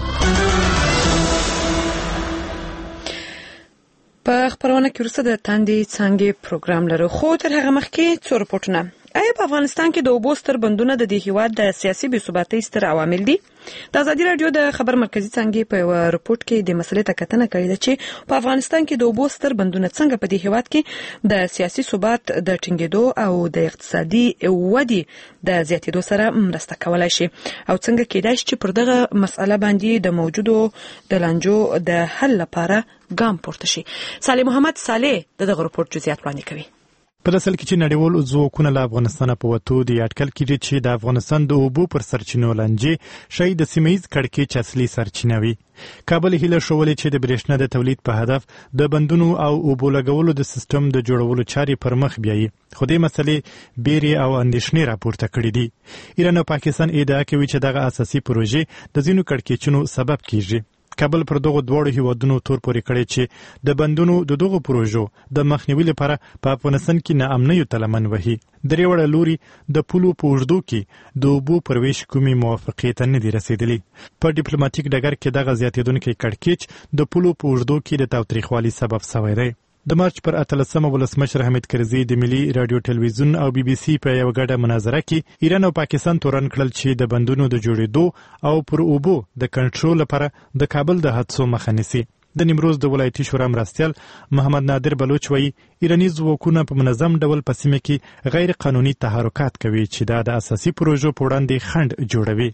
په خبرونه کې ورسره د تاندې څنګه پروګرام لرو. خو تر هغه مخکې څو رپورټونه. آیا په افغانستان کې د اوبو ستر بندونه د دې هیواد د سیاسي بې ثباتۍ ستر عوامل دي؟ د ازادي رادیو د خبر مرکزی څنګه په یو رپورت کې د مسلې ته کتنه کړې ده چې په افغانستان کې د اوبو ستر بندونه څنګه په دې هیواد کې د سیاسي ثبات د ټینګېدو او د اقتصادي ودې د زیاتېدو سره مرسته کولای شي او څنګه کېدای شي چې پر دغه مسله باندې د موجودو د لانجو د حل لپاره ګام پورته شي. صالح محمد صالح دغه رپورت جزئیات وړاندې کوي. په اصل کې چې نړیوال ځواکونه له افغانستان په وتو د اټکل کېږي چې د افغانستان د اوبو پر سرچینو لانجې شاید د سیمه‌ییز کړکېچ اصلي سرچینه وي. کابل هیله شولې چې د برېښنا د تولید په هدف د بندونو او اوبو لګولو د سیستم د جوړولو چارې پر مخ بیایي. خو دې مسلې بیرې او اندېښنې راپورته کړې دي. ایران او پاکستان ادعا کوي چې دغه اساسي پروژې د ځینو کړکېچونو سبب کیږي. کابل پر دغه دوړو هیوادونو تور پورې کړی چې د بندونو د دغه پروژو د مخنیوي لپاره په افغانستان کې ناامنۍ تلمن وهي. درې وړه لوري د پولو په اوږدو کې د اوبو پر ویش کومې موافقې ته نه دي رسېدلي. په ډیپلوماټیک ډګر کې دغه زیاتېدونکی کړکېچ د پولو په اوږدو کې د تاوتریخوالي سبب شوی دی. د مارچ پر 18 ولسمشر حامد کرزي د ملي رادیو ټلویزیون او بي بي سي په یو ګډه مناظره کې ایران او پاکستان تورن کړل چې د بندونو د جوړېدو او پر اوبو د کنټرول لپاره د کابل د حادثو مخه نیسي. د نیمروز د ولایتي شورا مرستیال محمد نادر بلوچ وایي ایراني ځواکونه په منظم ډول په سیمه کې غیر قانوني تحرکات کوي چې دا د اساسي پروژو په وړاندې خنډ جوړوي.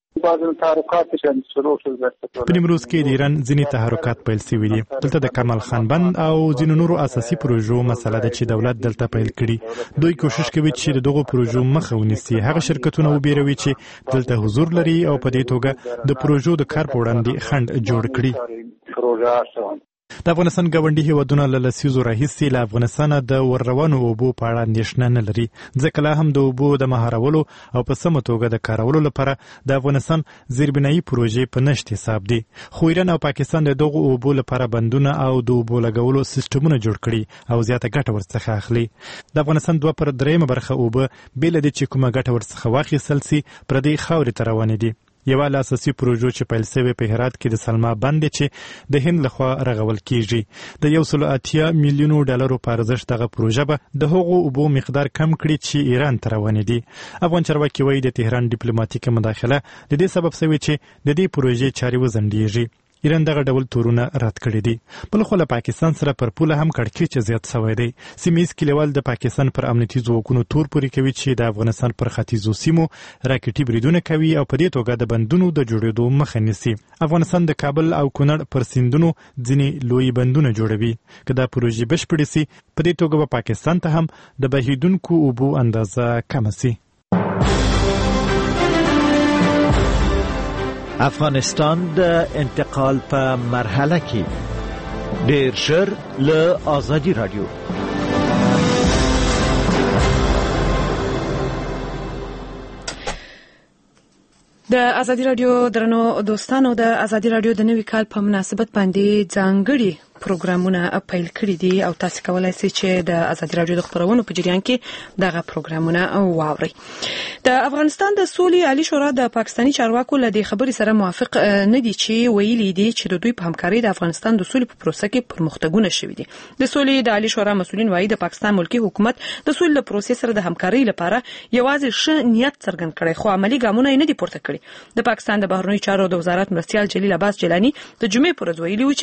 په نیمروز کې د ایران ځینې تحرکات پیل شوي دي. دلته د کمال خان بند او ځینو نورو اساسي پروژو مسله ده چې دولت دلته پیل کړي. دوی کوشش کوي چې دغه پروژو مخه ونیسي. هغه شرکتونه وبېروي چې دلته حضور لري او په دې توګه د پروژو د کار په وړاندې خنډ جوړ کړي. د افغانستان ګاونډي هیوادونه له لسیزو راهیسې له افغانستانه د ورروانو اوبو په اړه اندېښنه نه لري، ځکه لا هم د اوبو د مهارولو او په سمه توګه د کارولو لپاره د افغانستان زیربنایي پروژې په نشت حساب دي. خو ایران او پاکستان د دغو اوبو لپاره بندونه او د اوبو لګولو سیستمونه جوړ کړي او زیاته ګټه ورڅخه اخلي. د افغانستان 2/3 برخه اوبه بې له دې چې کومه ګټه ورڅخه واخیستل سي پردۍ خاورې ته روانې دي. یوه له اساسي پروژو چې پیل شوې په هرات کې د سلما بند چې د هند لخوا رغول کیږي. د 180 میلیونو ډالرو په ارزښت دغه پروژه به د هغو اوبو مقدار کم کړي چې ایران ته روانې دي. افغان چارواکي وایي د تهران ډیپلوماټیکه مداخله د دې سبب شوې چې د دې پروژې چارې وځنډېږي. ایران دغه ډول تورونه رد کړي دي. بل خو له پاکستان سره پر پوله هم کړکېچ زیات شوی دی. سیمه ییز کلیوال د پاکستان پر امنیتي ځواکونو تور پورې کوي چې د افغانستان پر ختیځو سیمو راکټي بریدونه کوي او په دې توګه د بندونو د جوړېدو مخه نیسي. افغانستان د کابل او کونړ پر سیندونو ځینې لوی بندونه جوړوي. که دا پروژې بشپړې سي په دې توګه به پاکستان ته هم د بهیدونکو اوبو اندازه کمه سي. افغانستان د انتقال په مرحله کې ډیر ژر له آزادي رادیو. د ازادي رادیو درنو دوستانو، د ازادي رادیو د نوي کال په مناسبت باندې ځانګړي پروګرامونه پیل کړي دي او تاسو کولای شئ چې د ازادي رادیو د خبرونو په جریان کې دغه پروګرامونه واورئ. د افغانستان د سولې عالی شورا د پاکستاني چارواکو له دې خبرې سره موافق نه دي چې ویلي دي چې د دوی په همکاري د افغانستان د سولې په پروسه کې پرمختګونه شوي دي. د سولې د عالی شورا مسؤلین وایي د پاکستان ملکی حکومت د سولې د پروسې سره د همکاري لپاره یوازې ښه نیت څرګند کړي خو عملی ګامونه نه دي پورته کړي. د پاکستان د بهرنیو چارو د وزارت مرستیال جلیل عباس جیلانی د جمعې پر ورځ ویلي و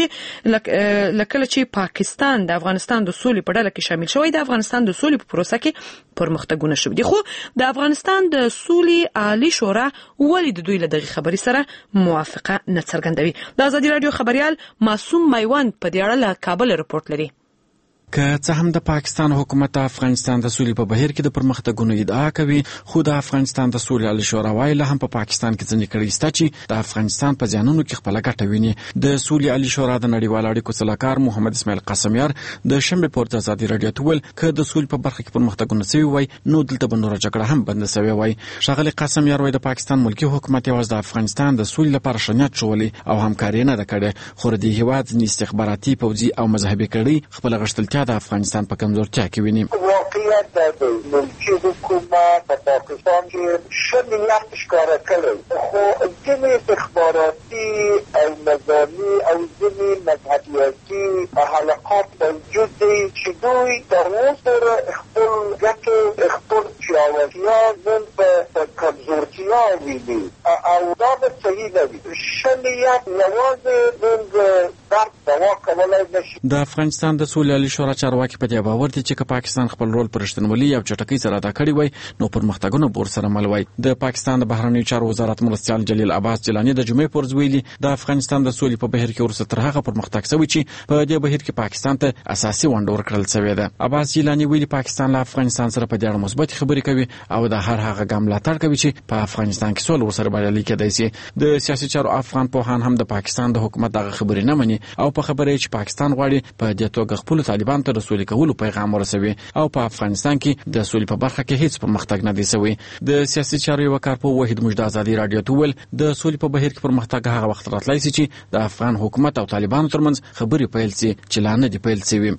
چې لکه چې پاکستان د افغانستان د سولې په ډله کې شامل شوی، د افغانستان د سولې په پروسه کې پرمختګونه شوي دي. خو د افغانستان د سولې عالی شورا ولې د دوی له دغه خبرې سره موافقه نه څرګندوي؟ د ازادي رادیو خبريال معصوم میوند په دې اړه له کابل رپورټ لري. که څه هم د پاکستان حکومت افغانستان د سولې په بهیر کې د پرمختګونو ادعا کوي، خو د افغانستان د سولې عالی شورا وايي له هم په پاکستان کې ځنې کړي ستا چې د افغانستان په ځانونو کې خپل ګټه ویني. د سولې عالی شورا د نړیوال اړیکو سلاکار محمد اسماعیل قاسمیار د شنبه په ورځ ازادي رادیو ته ویل که د سولې په برخه کې پرمختګونه شوي وای نو دلته به نور جګړه هم بند شوی وای. ښاغلی قاسمیار وایي د پاکستان ملکی حکومت یوازې د افغانستان د سولې لپاره شنیت شولي او همکاري نه ده کړې، خو د هیواد استخباراتي پوځي او مذهبي کړي خپل غشتلتیا د افغانستان په کمزورتیا کې ویني. واقعیت د ملکی حکومت په پاکستان کې شنیت ښکاره کړی، خو ځینې استخباراتي او نظامي او ځینې مذهبیاتي حلقات موجود دي چې دوی تر اوسه خپل ګټې خپل پیاوړتیا نن په کمزورتیا ویني او دا به صحیح نه وي. شنیت یوازې موږ درد دوا کولی نه شي. د افغانستان د سولې عالی شورا چارواکي په دې باور دي چې پاکستان خپل رول پر رښتینولي او چټکۍ سره ادا کړی وای نو پرمختګونه به ورسره مل وای. د پاکستان د بهرنیو چارو وزارت مرستیال جلیل عباس جیلانی د جمعې پر ورځ ویلي د افغانستان د سولې په بهیر کې ورسره تر هغه پرمختګ شوی چې په دې بهیر کې پاکستان ته اساسي ونډه ورکړل شوې ده. عباس جیلانی ویلي پاکستان له افغانستان سره په دې اړه مثبت خبرې کوي او د هر هغه ګام ملاتړ کوي چې په افغانستان کې سوله ورسره بریالي کېدای شي. د سیاسي چارو افغان پوهان هم د پاکستان د حکومت دغه خبرې نه مني او په خبره چې پاکستان غواړي په دې توګه خپل طالبان ته د سولې کولو پیغام ورسوي او په افغانستان کې د سولې په برخه کې هیڅ پرمختګ نه دی شوی. د سیاسي چارو یو کارپو وحید مجد ازادي رادیو ته ویل د سولې په بهیر کې پرمختګ هغه وخت راتلای شي چې د افغان حکومت او طالبانو ترمنځ خبرې پیل شي چې لا نه دی پیل شوی.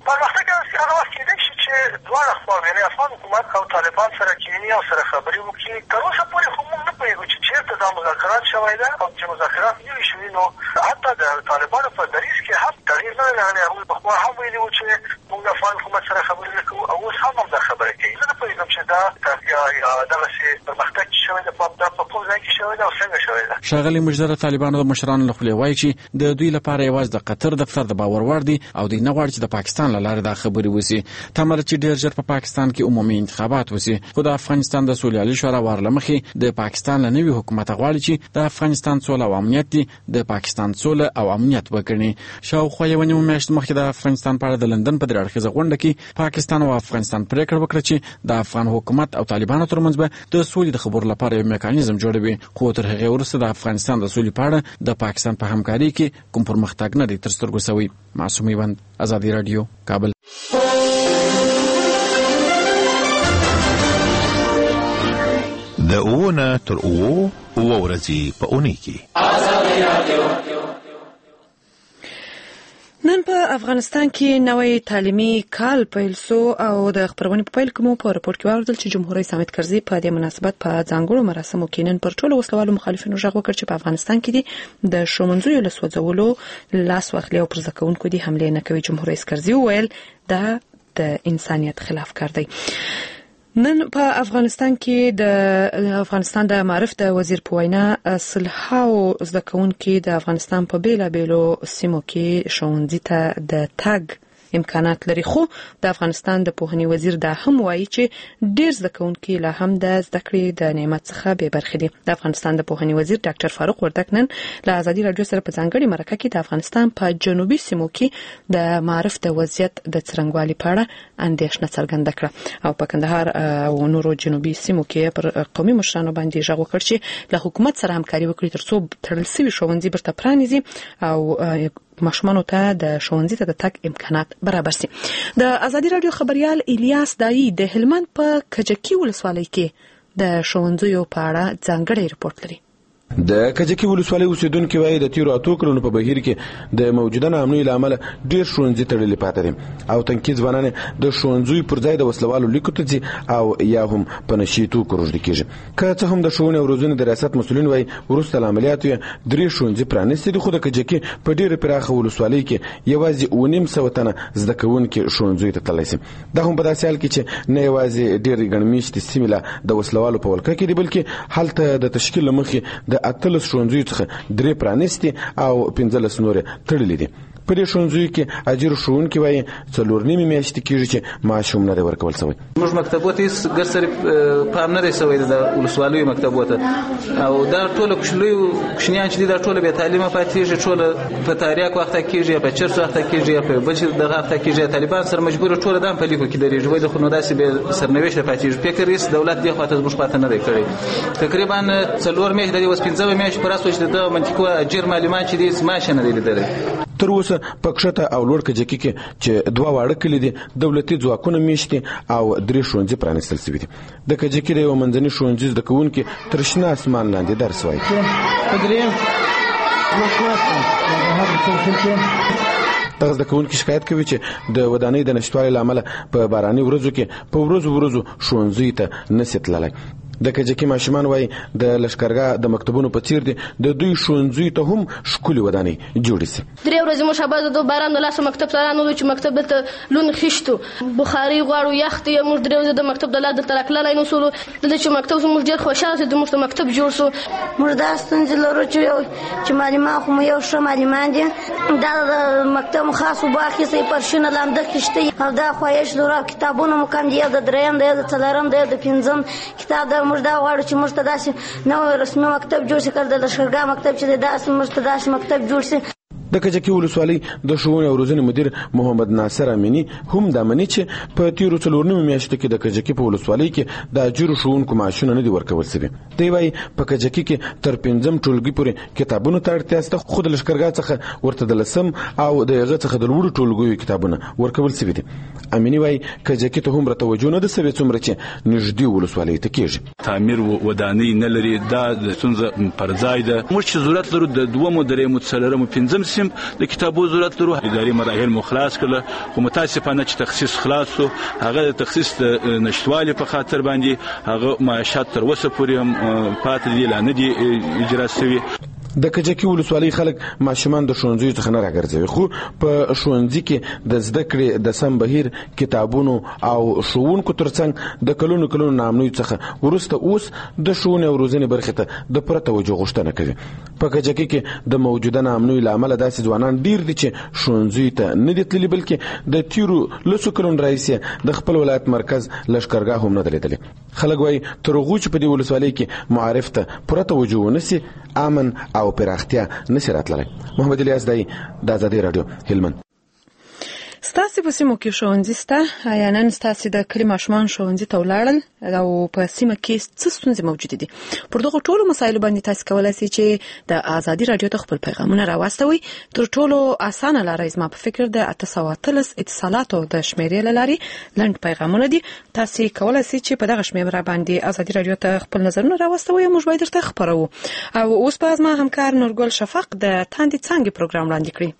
دواړه خواوې یعنې افغان حکومت او طالبان سره کینی او سره خبرې وکړي. تر اوسه پورې خو موږ نه پوهېږو چې چېرته دا مذاکرات شوی ده او چې مذاکرات نه وي شوي نو حتی د طالبانو په دریځ کې هم تغییر نه دی راغلی. هغوی پخوا هم ویلي وو چې موږ د افغان حکومت سره خبرې نه کوو او اوس هم همدا خبره کوي. زه نه پوهېږم چې دا دغسې پرمختګ چې شوی ده دا په کوم ځای کې شوی ده او څنګه شوی ده. ښاغلي مجد د طالبانو د مشرانو له خولې وایي چې د دوی لپاره یوازې د قطر دفتر د باور وړ دی او دوی نه غواړي چې د پاکستان له لارې دا خبرې وشي. تمه ده چې ډېر ژر په پاکستان کې عمومي انتخابات وشي، خو د افغانستان د سولې عالی شورا ور له مخې د پاکستان له نوي حکومت غواړي چې د افغانستان سوله او امنیت دي د پاکستان سوله او امنیت وکړي. شاوخوا یوه نیمه میاشت مخکې د افغانستان په اړه د لندن په درې اړخیزه غونډه کې پاکستان او افغانستان پریکړه وکړه چې د افغان حکومت او طالبانو ترمنځ به د سولې د خبرو لپاره یو میکانیزم جوړوي. خو تر هغه وروسته د افغانستان د سولې په اړه د پاکستان په همکاري کې کوم پرمختګ نه دی تر سترګو شوی. معصوم ایوند، آزادي رادیو، کابل. د اوونه تر اوو ورځې په اونۍ کې نن په افغانستان کې نوې تعلیمي کال پیل شو او د خبرونې په پیل کې مو په راپور کې واردل چې جمهور رئیس حامد کرزي په دې مناسبت په ځانګړو مراسمو کې نن پر ټولو وسلوالو مخالفینو غږ وکړ چې په افغانستان کې د شومنځیو له سوځولو لاس واخلي او پر ځکونکو دي حمله نه کوي. جمهور رئیس کرزي وویل دا د انسانیت خلاف کار دی. نن په افغانستان کې د افغانستان د معرف د وزیر په وینا سلهاو زده کوونکي د افغانستان په بیلابیلو سیمو کې ښوونځي ته د تګ امکانات لري. خو د افغانستان د پوهنې وزیر دا هم وایي چې ډېر زده کوونکي لا هم د زده کړې د نعمت څخه بې برخې دي. د افغانستان د پوهنې وزیر ډاکټر فاروق وردک نن له آزادي رادیو سره په ځانګړي مرکه کې د افغانستان په جنوبي سیمو کې د معرف د وضعیت د څرنګوالي په اړه اندېښنه څرګنده کړه او په کندهار او نورو جنوبي سیمو کې پر قومي مشرانو باندې غږ وکړ چې له حکومت سره همکاري وکړي ترڅو تړل شوي ښوونځي بیرته پرانیزي او ماشومانو ته د ښوونځي ته د تګ امکانات برابر شي. د آزادي رادیو خبريال الیاس دایی د هلمند په کجکی ولسوالۍ کې د ښوونځیو په اړه ځانګړی رپورت لري. د کجکی ولسوالۍ اوسیدونکو وایي د تیرو اتو کلونو په بهیر کې د موجوده ناامنۍ له امله ډېر ښوونځي تړلي پاتې دي او تنکي ځوانان د ښوونځیو پر ځای د وسلوالو لیکو ته ځي او یا هم په نشي توکو روږدي کېږي. که څه هم د ښوونې او روزنې د ریاست مسؤلین وایي وروسته له عملیاتو یې 3 ښوونځي پرانیستي دي، خو د کجکي په ډېره پراخه ولسوالۍ کې یوازې 900 تنه زده کوونکي ښوونځیو ته تللی شي. دا هم په داسې حال کې چې نه یوازې ډېرې ګڼ میشتې سیمې له د وسلوالو په ولکه کې دي بلکې هلته د تشکیل له مخې د 18 ښوونځیو څخه 3 پرانیستي او 15 نورې تړلې دي. په دې ښوونځیو کې اجر ښوونکي وایي 4 نیمې میاشتې کېږي چې معاش هم نه دی ورکول شوی. موږ مکتبو ته هېڅ ګرسرې پام نه دی شوی د ولسوالیو مکتبو ته او دا ټوله کوچنیان چې دي دا ټوله بې تعلیمه پاتې کېږي، ټوله په تاریاک وخته کېږي یا په چرس وخته کېږي یا په بل دغه وخته کېږي. طالبان سره مجبور ټوله دام په لیکو کې درېږي وایي د خو نو داسې بې سرنوشته پاتې کېږي. فکر هېڅ دولت دې خواته زموږ خواته نه دی کړی. تقریبا 4 میاشتې د اوس 15 میاشتې پر اساس د منطقو اجر معلومات چې دي معاش نه دی لیدلی. تر اوسه په کښته او لوړ کجکي کې چې 2 واړه کلي دي دولتي ځواکونه میشتي او 3 ښوونځي پرانیستل شوي دي. د کجکي د یو منځني ښوونځي زده کوونکي تر شنه اسمان لاندې درس وایي. دغه زده کوونکي شکایت کوي چې د ودانۍ د نشتوالي له امله په باراني ورځو کې په ورځو ښوونځیو ته نشي تللی. د کجکي ماشومان وایي د لښکرګاه د مکتبونو په څیر دي د دوی ښوونځیو ته هم ښکلې ودانۍ جوړې شي. 3 ورځې موږ شابه د باران د لاسه مکتب ته رانغلو چې مکتب دلته لون خښتو بخاري غواړو یخ دی. موږ 3 ورځې د مکتب د لاسه ترکللی نو سولو دلته چې مکتب موږ ډېر خوشاله شو د موږ مکتب جوړ شو. موږ دا ستونزې لرو چې معلمان خو یو ښه معلمان دي دا د مکتب خاص وباخي سي پرشنه لامده خښتې او دا خوایش لرو کتابونه مو کم دی د 3م د 4م د 5م کتاب د موږ دا غواړو چې موږ ته داسې نو رسمي مکتب جوړ شي کړه د لښکرګاه مکتب چې داسې موږ ته داسې مکتب جوړ شي. د کجکي ولسوالۍ د ښوونې او روزنې مدیر محمد ناصر امینی هم دا مني چې په تیرو 4 میاشتو کې د کجکي په ولسوالۍ کې د اجرو ښوونکو معاشونه نه دي ورکول شوي. دی وایي په کجکي کې تر 5م ټولګي پورې کتابونو ته اړتیا شته، خو د لښکرګاه څخه ورته د 10م او د هغه څخه د لوړو ټولګیو کتابونه ورکول شوي دي. امینی وایي کجکي ته هم توجه نه ده شوې څومره چې نږدې ولسوالۍ ته کېږي. تعمیر ودانۍ نه لري، دا د ستونزه پر ځای ده. موږ چې ضرورت لرو د 2م 3م 4م 5م د کتابو ضرورت لرو. اداري مراحل مو خلاص کړل خو متاسفانه چې تخصیص خلاص شو هغه د تخصیص نشټوالي په خاطر باندې هغه معاشات تر وسه پورې هم پاتې دي، لا نه دي اجرا شوي. د کجکي ولسوالۍ خلک ماشومان د ښوونځیو څخه نه راګرځوي، خو په ښوونځي کې د زده کړې د سم بهیر کتابونو او ښوونکو ترڅنګ د کلونو ناامنیو څخه وروسته اوس د ښوونې او روزنې برخې ته د پوره توجه غوښتنه کوي. په کجکي کې د موجوده ناامنیو له امله داسې ځوانان ډیر دي چې ښوونځیو ته نه دي تللي بلکې د تیرو 10 کلونو راهیسې د خپل ولایت مرکز لښکرګاه هم نه ده لیدلې. خلک وایي تر هغو چې په دې ولسوالۍ کې معارف ته پوره توجه ونه سي امن او پراختیا نشي راتللی. محمد الیاس دای د آزادي رادیو هلمند. ستاسو په سیمو کې ښوونځي شته؟ آیا نن ستاسو د کلي ماشومان ښوونځي ته ولاړل او په سیمه کې څه ستونزې موجودې دي؟ پر دغو ټولو مسایلو باندې تاسو کولی شئ چې د ازادي رادیو ته خپل پیغامونه راواستوئ. تر ټولو اسانه لاره زما په فکر د 813 اتصالاتو د شمیرې له لارې لنډ پیغامونه دي. تاسو کولی شئ چې په دغه شمیره باندې ازادي رادیو ته خپل نظرونه راواستوئ او موږ به درته خپروو. او اوس به زما همکار نورګل شفق د تاندې څانګې پروګرام وړاندې کړي.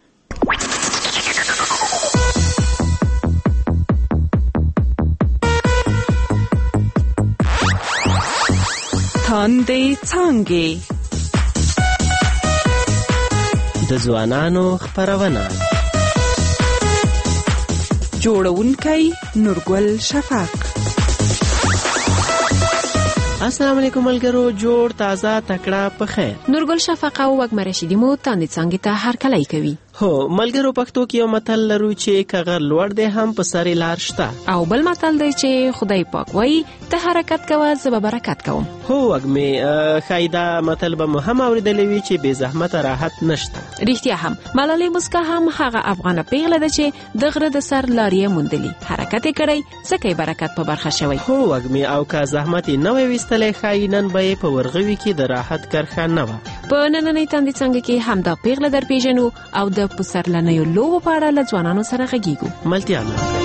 تاندې څانګې د ځوانانو خپرونه، جوړونکی نورګل شفق. السلام علیکم ملګرو، جوړ تازه تکړه په خیر. نورګل شفق او وګمر رشیدی مو تاندې څانګې ته هرکلی کوي. هو ملګرو، پښتو کې یو متل لرو چې کغر لوړ دی هم په سر لار شته، او بل متل دی چې خدای پاک وایي ته حرکت کوه زه به برکت کوم. هو وګمې خایدا متل به هم اوریدلې وي چې بې زحمت راحت نشته. رښتیا هم ملالۍ مسکا هم هغه افغانه پیغله ده چې د غره د سر لارې موندلې، حرکت یې کړی ځکه برکت په برخه شوی. هو وګمې او که زحمت یې نه وی ویستلی ښایي نن به یې په ورغوي کې د راحت کرښه نه وه. په نننۍ تاندې څانګه کې هم دا پیغله در پیژنو او د پسرلنیو لوبو په اړه له ځوانانو سره غږیږو. ملتیا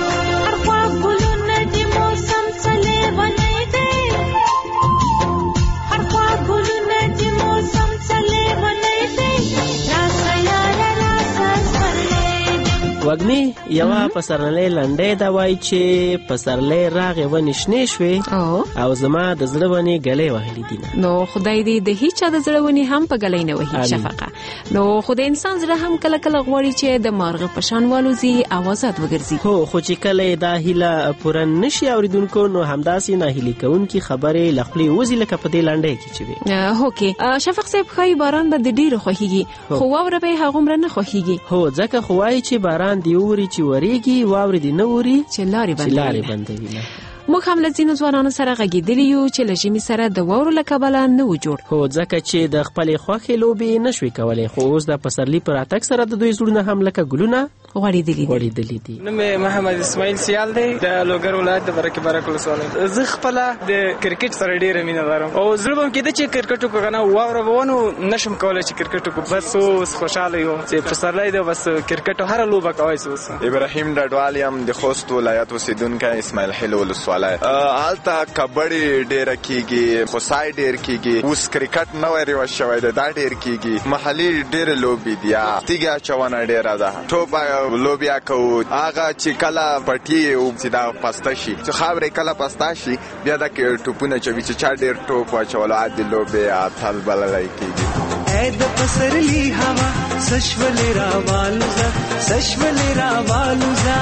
وګمې یوه پسرلی لنډۍ دا وایي چې پسرلی راغې ونې شنې شوې او زما د زړه ونې ګلې وهلې دي. نو خدای دې د هیچا د زړه ونې هم په ګلۍ نه وهي شفقه. نو خو د انسان زړه هم کله کله غواړي چې د مارغه په شان والوزي او آزاد وګرځي. هو خو چې کله دا هیله پوره نشي اوریدونکو نو همداسې ناهیلي کوونکې خبرې له خولې وځي لکه په دې لنډۍ کې چې وي. هوکې شفق صاحب ښایي باران به د ډېرو خوښیږي خو واوره به یې هغومره نه خوښیږي. هو ځکه خو وایي چې باران دی اوري چې وریږي، واورې دی نه اوري چې لارې بندوي. موږ هم له ځینو ځوانانو سره غږېدلي یو چې له ژمي سره د واورو له کبله نه و جوړ. هو ځکه چې د خپلې خوښې لوبې نه شوې کولی، خو اوس د پسرلي په راتګ سره د دوی زړونه هم لکه ګلونه غوړېدلي دي. نوم یې محمد اسماعیل سیال دی، د لوګر ولایت د برکې برک ولسوالۍ. زه خپله د کرکټ سره ډېره مینه لرم او زړه به م کېده چې کرکټ وکړو، که نه واوره به ونه نشم کولی چې کرکټ وکړو. بس اوس خوشحاله یم چې پسرلی دی، بس کرکټ هره لوبه کوی سو. ابراهیم ډډوال یم، د خوست ولایت اوسېدونکی، اسماعیل خیل ولسوالۍ. هلته کبډي ډېره کېږي، خوسای ډېر کېږي. اوس کرکټ نوی رواج شوی دی، دا ډېر کېږي. محلي ډېرې لوبې دي، تیږې اچونه ډېره ده، ټوپ لوبیا کوو. هغه چې کله پټي چې دا پسته شي، چې خاورې کله پسته شي بیا د ټوپونه چوي چې چا ډېر ټوپ واچولو عادي لوبې اتل بللی کېږي. ای د پسرلی هوا سشولې راوالوزه، سشولې راوالوزه،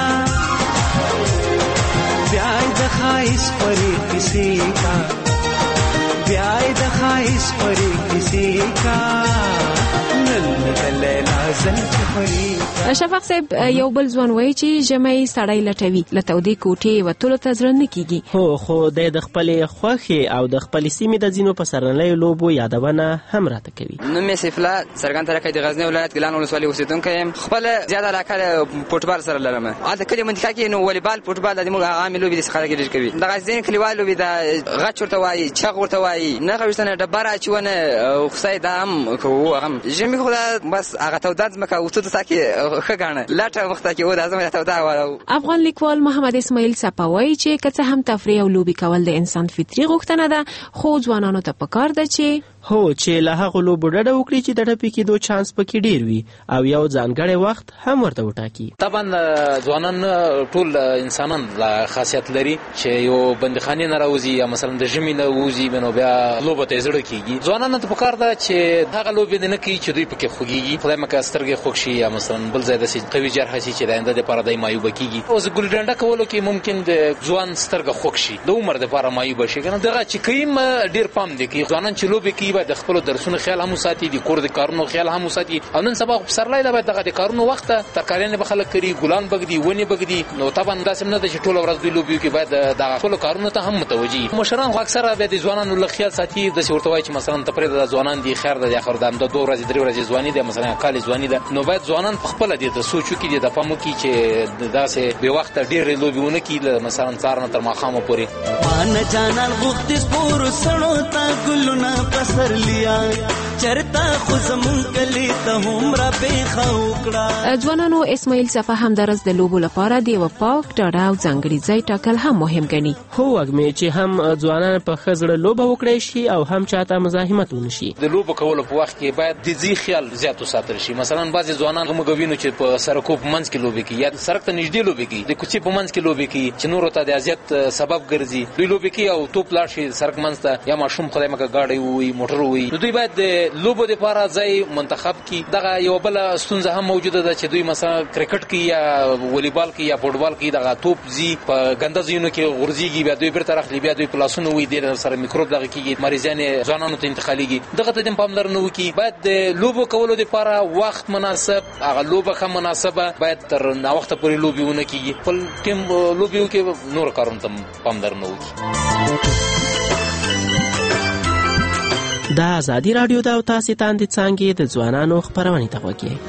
بیای د خایس پرې کسی کا، بیای د خایس پرې کسی کا، نن کله لازم چپری. شفق صاحب یو بل ځوان وایي چې ژمی سړی لټوي، له تودې کوټې وتلو ته زړه نه کېږي. هو خو د خپلې خوښې او د خپلې سیمې د ځینو پسرلیو لوبو یادونه هم راته کوي. نوم یې سیف الله څرګند ترکی، د غزني ولایت ګیلان ولسوالۍ اوسېدونکی یم. خپله زیاته علاقه د فوټبال سره لرم. هلته کلي منطقه کې نو والیبال فوټبال د زموږ عامې لوبې داسې خلک ډېر کوي. دغه ځینې کلیوال لوبې د غچ ورته وایي، چغ ورته وایي، نښه ویشتنه، ډبره اچونه او خسای دا هم کوو. هغه ژمي خو بس هغه توده ځمکه اوتو ته کې ښه ګاڼه مخته کې و د ازمه ته دا. افغان لیکوال محمد اسماعیل صفوی چې که څه هم تفریح او لوبي کول د انسان فطري غوښتنه ده، خو ځوانانو ته پکار ده چې هو چې له هغه لوبو ډډه وکړي چې د ټپي کېدو چانس پکې ډېر وي او یو ځانګړی وخت هم ورته وټاکي. طبعا ځوانان ټول انسانان لا خاصیت لري چې یو بندخانې نه راوځي یا مثلا د ژمي نه وځي، نو بیا لوبه ته زړه کېږي. ځوانانو ته پکار ده چې هغه لوبې نه کوي چې دوی پکې خوږیږي، خدای مکه سترګې خوږ شي یا مثلا بل ځای داسې قوي جرحه شي چې د آینده دپاره دی معیوبه کېږي. اوس ګلي ډنډه کولو کې ممکن د ځوان سترګه خوږ شي، د عمر دپاره معیوبه شي. که نه دغه چې کوي ډېر پام دی کوي. ځوانان چې لوبې کوي باید د خپل درسونو خیال هم وساتي، د کور د کارونو خیال هم وساتي. او نن سبا پسرلی لا باید دغه کارونو وخت ترکاریانې به خلک کوي، ګلان بګدي، ونې بګدي. نو طبعا داسې نه ده چې ټول ورځ دوی لوبي کوي، باید د خپل کارونو ته هم متوجي. مشران خو اکثره به د ځوانانو له خیال ساتي، د څورته وایي چې مثلا تپرې د ځوانان دي خیر ده، اخر د 2 ورځې 3 ورځې ځواني ده، مثلا کال ځواني ده. نو باید ځوانان په خپل دي د سوچو کې د پامو کې چې داسې به وخت ډېر لوبيونه کې مثلا څارنه تر ماخامه پورې. مان جانان غوښتي سپور سړو تا ګلونه پسر لیا چرتا خو زمون کلی ته هم را پیخه وکړه. ځوانانو اسماعیل صفا هم درس د لوبو لپاره د یو پاک ډاډه او ځانګړي ځای ټاکل هم مهم ګڼي. هو وګمې چې هم ځوانان په خزړه لوبه وکړي شي او هم چاته مزاحمت ونشي. د لوبو کولو په وخت کې باید د ځي خیال زیات وساتل شي. مثلا بعضي ځوانان هم غوینو چې په سرکو په منځ کې لوبي کوي یا سرک ته نږدې لوبي کوي، د کوڅې په منځ کې لوبي کوي چې نور ته د اذیت سبب ګرځي. دوی لوبي کوي او توپ لاړ شي سرک منځ ته، یا ماشوم خدای مکه گاډي وي موټر وي. دوی باید د لوبو لپاره ځای منتخب کی. دغه یو بل ستونزه هم موجوده ده چې دوی مثلا کرکټ کې یا والیبال کې یا فوټبال کې دغه توپ زی په ګنده ځایونو کې غورځيږي، بیا دوی بیرته راخلي، بیا دوی پلاسونه وي د سره میکروب دغه کېږي، مریضان ځوانانو ته انتقالېږي. دغه ته د پاملرنه وکړي. باید د لوبو کولو لپاره وخت مناسب، هغه لوبه هم مناسبه، باید تر نا وخت پورې لوبيونه کېږي. خپل ټیم لوبيو کې نور کارونه ته پاملرنه وکړي. د ازادي رادیو د تاسو ته د څنګه د ځوانانو خبرونه ته وګورئ.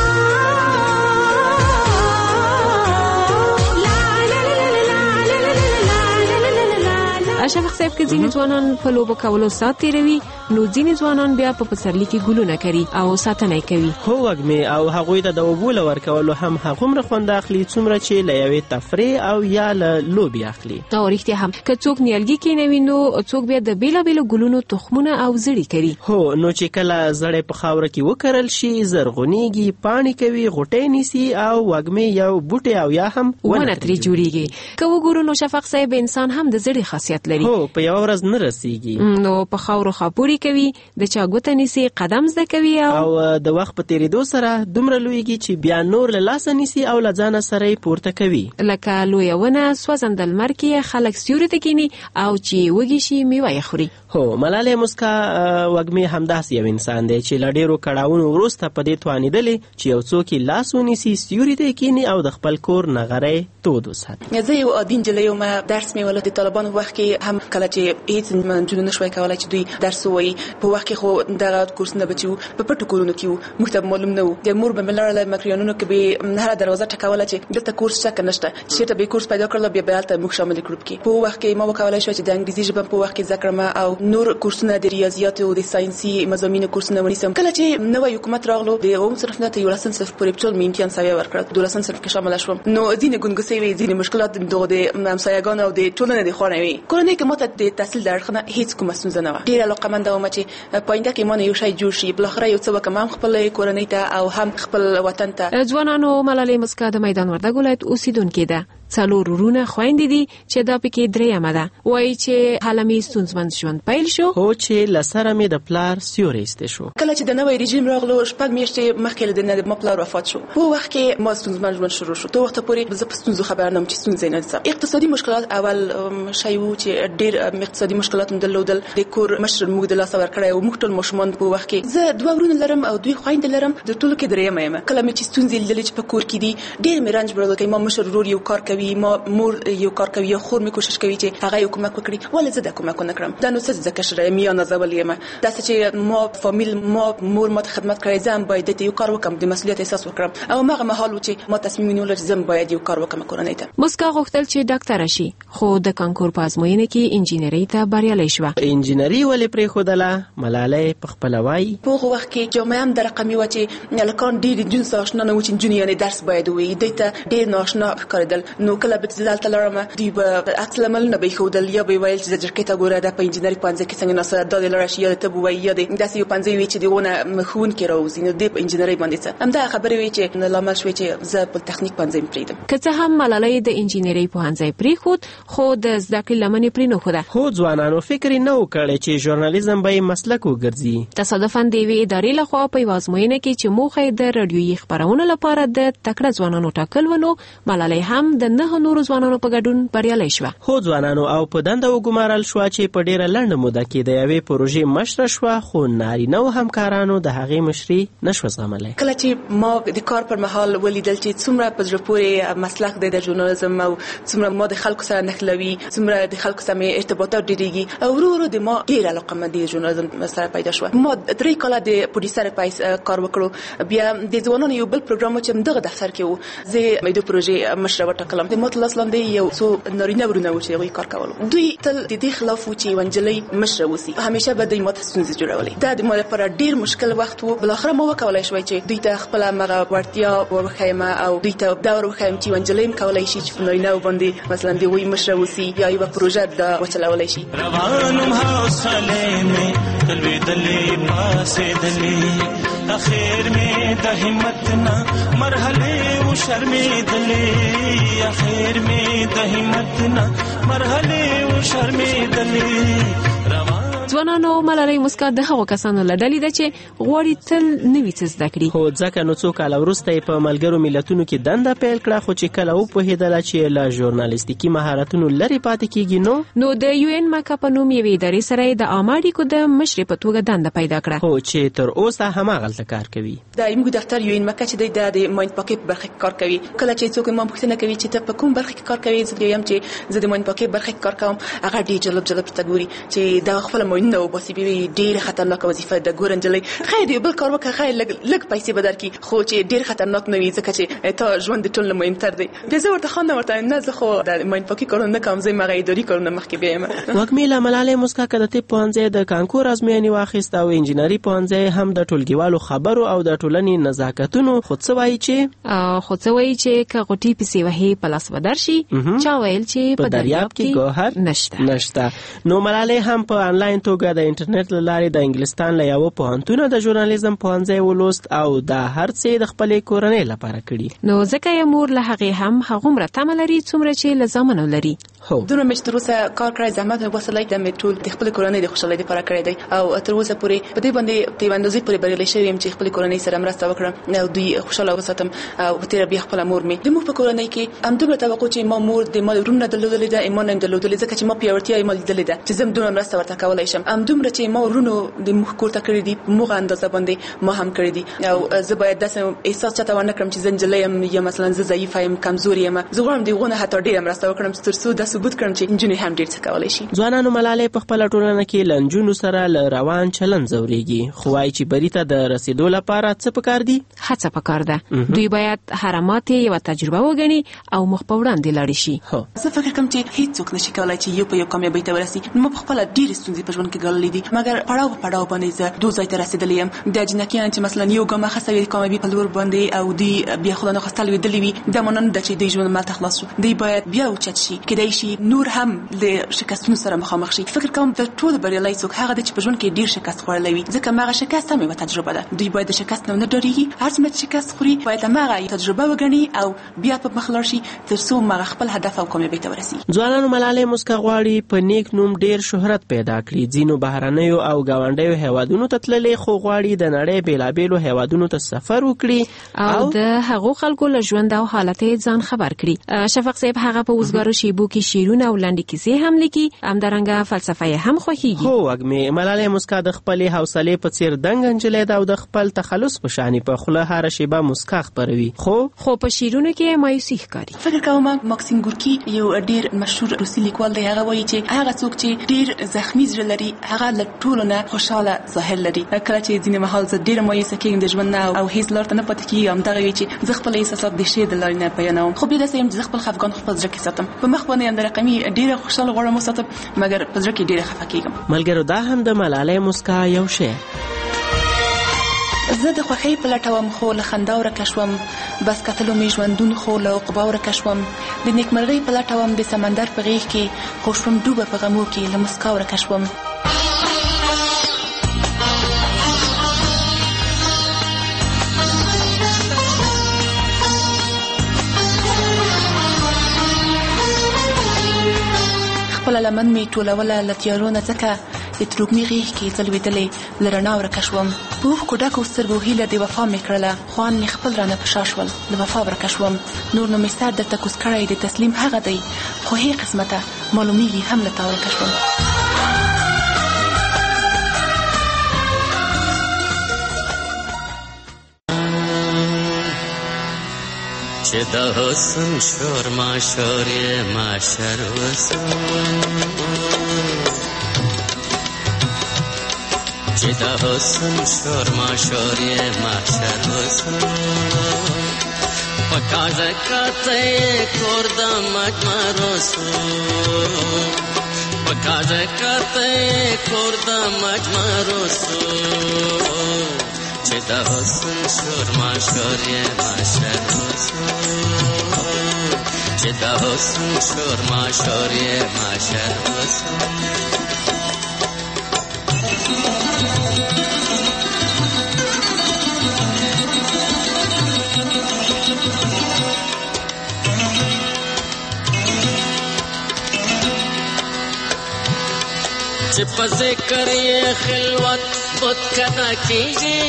اشرف صاحب کې ځینې ځوانان په لوبو کولو سات تیروي، نو ځینې ځوانان بیا په پسرلي کې ګلونه کوي او ساتنه کوي. هو وګمې او هغوی ته د وبول ورکولو هم هغومره خوند اخلي څومره چې له یوې تفریح او یا له لوبي اخلي. دا ورته هم که څوک نیالګي کینوي نو څوک بیا د بیلابیلو ګلونو تخمونه او زړی کوي. هو نو چې کله زړې په خاور کې وکرل شي زرغونیږي، پانی کوي، غټې نیسي او وګمې یو بوټي او یا هم ونه ترې جوړیږي. که وګورو نو شفق صاحب انسان هم د زړی خاصیت لري. هو په یو ورځ نه رسیږي، نو په خاورو خاپوري کوي، د چا ګوته نیسي، قدم زده کوي او د وخت په تیریدو سره دومره لویږي چې بیا نور له لاسه نیسي او له ځانه سره پورته کوي. لکه لویه ونه سوځنده لمر کې خلک سیوري ته کینی او چې وږي شي میوه یې خوري. هو ملاله مسکا وګمې همداسې یو انسان دی چې له ډېرو کړاوونو وروسته په دې توانېدلی چې یو څوک یې لاس ونیسي، سیوري ته کینی او د خپل کور نغری تود وساتي. زه یو عادي نجلۍ یم، درس مې ولې د طالبانو وخت کې هم کله چې هیڅ منځونه نشوي کولای چې دوی درس وایي په وخت کې خو دغه کورسونه بچو په پټو کورونو کې موږ ته معلوم نه و. د مور په ملاره مکریانونو کې به هر دروازه ټکوله چې دلته کورس څه نشته، چې ته به کورس پیدا کړل بیا به تل موږ شامل کړو کې. په وخت کې ما وکولای شو چې د انګریزي ژبه په وخت کې ذکر ما او نور کورسونه د ریاضیات او د ساينسي مضامینو کورسونه ونیسم. کله چې نوې حکومت راغلو د اوم صرف نه ته یو لسن صرف پورې ټول امتحان سوي ورکړ، دولسن صرف کې شامل شوم. نو ځینې ګونګسې وي، ځینې مشکلات د همسایګانو او د ټولنې د خورنې وي. کورنۍ کې ماته د تحصیل درخنه هیڅ کومه ستونزه نه و. ډیر علاقمند وم چې پاینده کې مونږ یو شی جوړ شي، بل اخر یو څه وکم هم خپل کورنۍ ته او هم خپل وطن ته. ځوانانو ملالۍ مسکا د میدان وردګ ولایت اوسیدونکې ده. څلور ورونه خويندې دي چې دا پکې درېمه ده. وایي چې حالمي ستونزمن ژوند پیل شو، هو چې لسره مې د پلار سیوري است شو. کله چې د نوې رژیم راغلو شپږ میاشتې مخکې د نه د پلار وفات شو. په وخت کې ما ستونزمن ژوند شروع شو. ته وخت پورې زه په ستونزو خبر نه وم چې ستونزې نه ده. اقتصادي مشکلات اول شی وو چې ډېر اقتصادي مشکلات هم درلودل. د کور مشر موږ د لاس ورکړی او موږ ټول ماشومان په وخت کې زه دوه ورونه لرم او دوی خويندې لرم، د ټولو کې درېمه یم. کله مې چې ستونزې لیدلې چې په کور کې دي ډېر مې رنج برابر کوي. ما مشر ورور یو کار کوي، ما مور یو کار کوي، خور مې کوشش کوي چې هغه یو کومک وکړي، ولې زه د کومک نه کړم. دا نو څه ځکه چې میا نازول یم، دا چې ما فامیل ما مور ما خدمت کړی، زم باید ته یو کار وکم، د مسؤلیت احساس وکړم. او مغه مهال چې ما تصمیم ونیول چې زم باید یو کار وکم کورنۍ ته. مسکا غوښتل چې ډاکټر شي، خو د کانکور په ازموینه کې انجینری ته بریالۍ شوه. انجینری ولې پرې خودله؟ ملالۍ په خپل وای په وخت کې جامعه هم د رقمي و چې لکان ډېر جنس آشنا نه و چې جونی یعنی درس باید وي، دته ډېر ناشنا ښکارېدل. نو کله به ځل تلرم دی به عکس لمل نه به خودل، یا به ویل چې ځکه ته ګوره د انجینری پنځه کې څنګه ناسره د لرش یا ته بوي یا د داسې یو پنځه وی چې دیونه مخون کې راوځي. نو د انجینری باندې څه هم دا خبرې وی چې لامل شوی چې زه په تخنیک پنځه پریدم. که څه هم ملالۍ د انجینری په هنځای پری خود خو د زده کړې لمنې پری نه خوده. خو ځوانانو فکر نه وکړي چې ژورنالیزم به مسلک وګرځي. تصادفاً د وی ادارې لخوا په وازموینه کې چې موخه د رادیويي خبرونو لپاره د تکړه ځوانانو ټاکل ونو، ملالۍ هم د 9 نورو ځوانانو په ګډون بریالۍ شوه. هو ځوانانو او په دنده وګمارل شو چې په ډیره لنډه موده کې د یوې پروژې مشره شوه، خو نارینه او همکارانو د هغې مشري نشوه زغملی. کله چې ما د کار پر مهال ولیدل چې څومره په زړه پورې مسلک دی د ژورنالیزم او څومره ما د خلکو سره نښلوي، څومره د خلکو سره مې ارتباطات ډېرېږي او ورو ورو د ما ډېره علاقه د ژورنالیزم سره پیدا شوه. ما 3 کاله د پروډیوسر په کار وکړو، بیا د ځوانانو یو بل پروګرام چې دغه دفتر کې و، زه مې د پروژې مشره وټاکلم. د ما تر لاس لاندې یو څو نارینه ورونه و چې هغوی کار کولو. دوی تل د دې خلاف و چې یوه نجلۍ مشره اوسي، همیشه به دوی ماته ستونزې جوړولې. دا د ما لپاره ډېر مشکل وخت و. بالاخره ما وکولی شوی چې دوی ته خپله همغه وړتیا وښیم او دوی ته دا ور وښیم چې یوه نجلۍ هم کولی شي چې په نارینهو باندې مثلا د هغوی مشره اوسي یا یوه پروژه دا وچلولی شي. روانم حوصلې مې تلوېدلې پاسېدلې، اخر مې د همت نه مرحلې وشرمېدلې، اخر مې د همت نه مرحلې وشرمېدلې. ځوانانو ملالۍ مسکا د هغو کسانو له ډلې ده چې غواړي تل نوي څه زده کړي. خو ځکه نو څو کاله وروسته یې په ملګرو ملتونو کې دنده پیل کړه، خو چې کله وپوهېدله چې له ژورنالیستیکي مهارتونو لرې پاتې کېږي نو د یو ان مکا په نوم یوې ادارې سره یې د عامه اړیکو د مشرې په توګه دنده پیدا کړه، خو چې تر اوسه هماغلته کار کوي. د زموږ دفتر یو ان مکا چې د ماین پاکي په برخه کې کار کوي. کله چې څوک ما پوښتنه کوي چې ته په کوم برخه کې کار کوي، زه یم چې زه د ماین پاکي برخه کې کار کوم. هغه ډېر جلب ته ګوري چې دا خپل ماینونه وباسي، ډېر خطرناک وظیفه د ګورنجلې خیر دی بل کار وکړه، خیر لږ پیسې به درکړي، خو چې ډېر خطرناک نه وي ځکه چې تا ژوند د ټولو مهمتر دی. بیا زه ورته خانده ورته نه زه خو د ماین پاکي کارونه نه کوم، زه هغه اداري کارونه مخکې بیایم. وږمې له ملالۍ مسکا که د طب پوهنځی د کانکور ازموینې واخیست او انجینري پوهنځی هم د ټولګیوالو خبرو او د ټولنې نزاکتونو، خو څه وایي چې که غوټۍ پسې وهې په لاس به درشي، چا ویل چې په دریاب کې ګوهر نشته. نو ملالۍ هم په انلاین توګه د انټرنیټ له لارې د انګلستان له یوه پوهنتونه د ژورنالیزم پوهنځی ولوست او دا هر څه د خپلې کورنۍ لپاره کړي. نو ځکه یې مور له هغې هم هغومره تمه لري څومره چې له زامنو لري. دومره مې چې تر اوسه کار کړی، زحمت مې وباسلی، دا مې ټول د خپلې کورنۍ د خوشحالۍ دپاره کړی دی او تر اوسه پورې په دې باندې په یوه اندازې پورې بریالی شوی یم چې خپلې کورنۍ سره مرسته وکړم او دوی خوشحاله وساتم. او په تېره بیا خپله مور مې د موږ په کورنۍ کې همدومره توقع چې ما مور د ما ورونه درلودلې ده، ایمان هم درلودلې ځکه چې ما پیاوړتیا یې ما لیدلې ده چې زه هم دومره مرسته ورته کولی شم. همدومره چې ما ورونو د موږ کور ته کړي دي، په موږ اندازه باندې ما هم کړي دي. او زه باید داسې احساس چاته ونه کړم چې زه نجلۍ یم یا مثلا زه ضعیفه یم، کمزورې یم. زه غواړم د هغو نه حتی ډېره مرسته وکړم تر څو دا ثبوت کړم چې نجونې هم ډېر څه کولی شي. ځوانانو ملالۍ په خپله ټولنه کې له نجونو سره له روان چلند ځورېږي، خو وایي چې بري ته د رسېدو لپاره څه پکار دي؟ هڅه پکار ده. دوی باید هره ماتې یوه تجربه وګڼي او مخ په وړاندې لاړې شي. زه فکر کوم چې هیڅوک نشي کولی چې یو په یو کامیابۍ ته ورسي. ما پخپله ډېرې ستونزې په ژوند کې ګاللې دي، مګر پړاو په پړاو باندې زه دو ځای ته رسېدلې یم. د جنکیان چې مثلا یو ګام اخیستی وي د کامیابۍ په لور باندې او دوی بیا خدای ناخواسته لوېدلي وي، دا معنی نه ده چې دوی ژوند مالته خلاص شو. دوی باید بیا اوچت شي، کیدای شي نور هم د شکستونو سره مخامخ شي. فکر کوم د ټولو بریالی څوک هغه دی چې په ژوند کې ډېر شکست خوړلی وي، ځکه هماغه شکست هم یوه تجربه ده. دوی باید د شکست نه ونه ډارېږي، هر څومره چې شکست خوري باید هماغه تجربه وګڼي او بیا په مخ لاړ شي تر څو هماغه خپل هدف او کامیابۍ ته ورسي. ځوانانو ملالۍ مسکا غواړي په نیک نوم ډېر شهرت پیدا کړي. ځینو بهرنیو او ګاونډیو هیوادونو ته تللې، خو غواړي د نړۍ بېلابېلو هیوادونو ته سفر وکړي او د هغو خلکو له ژوند او حالت یې ځان خبر کړي. شفق صاحب هغه په اوزګارو شیبو کې شعرونه او لنډې کیسې هم لیکي، همدارنګه فلسفه یې هم خوښیږي. هو وږمې ملالۍ مسکا د خپلې حوصلې په څېر دنګ نجلۍ ده او د خپل تخلص په شانې په خوله هره شیبه مسکا خپروي، خو په شعرونو کې مایوسي ښکاري. فکر کوم ماکسیم ګورکي یو ډېر مشهور روسي لیکوال دی، هغه وایي چې هغه څوک چې ډېر زخمي زړه لري هغه له ټولو نه خوشحاله ظاهر لري. کله چې ځینې مهال زه ډېره مایوسه کېږم د ژوند نه او هېڅ لار ته نه پاتې کېږي، همدغه وي چې زه خپل احساسات د شعر د لارې نه بیانوم. خو بیا داسې یم چې زه خپل خفګان خپل زړه کې ساتم، په مخ باندې همدا رقمي ډېره خوشحاله غواړم وساتم، مګر په زړه کې ډېره خفه کېږم. ملګرو دا هم د ملالۍ مسکا یو شعر. زه د خوښۍ په لټه وم خو له خندا ورکه شوم، بس کتلو مې ژوندون خو له عقبا ورکه شوم. د نیکمرغۍ په لټه وم د سمندر په غېږ کې، خو شوم ډوبه په غمو کې له مسکا ورکه شوم. خپله لمن مې ټولوله له تیارو نه ځکه د تروږمۍ غېږ کې ځلوېدلې له رڼا ورکه شوم. په اوښکو ډکو سترګو هیله د وفا مې کړله، خو ان مې خپل رانه په شا شول، له وفا ورکه شوم. نور نو مې سر درته کوز کړی د تسلیم هغه دی، خو هې قسمته معلومیږي هم له تا ورکه شوم. چې د حسن شور ماشور یې ماشر وسو، چې د حسن شور ماشور یې ماشر وسو، په کاږه کاته یې کور د مجمر وسو، په کاږه کاته یې کور د مجمر وسو، چې د حسن شور ماشور یې ماشر وسو، چې د حسن شور ماشور یې ماشر وسو. چې په ذکر یې خلوت بت کدا کیږي،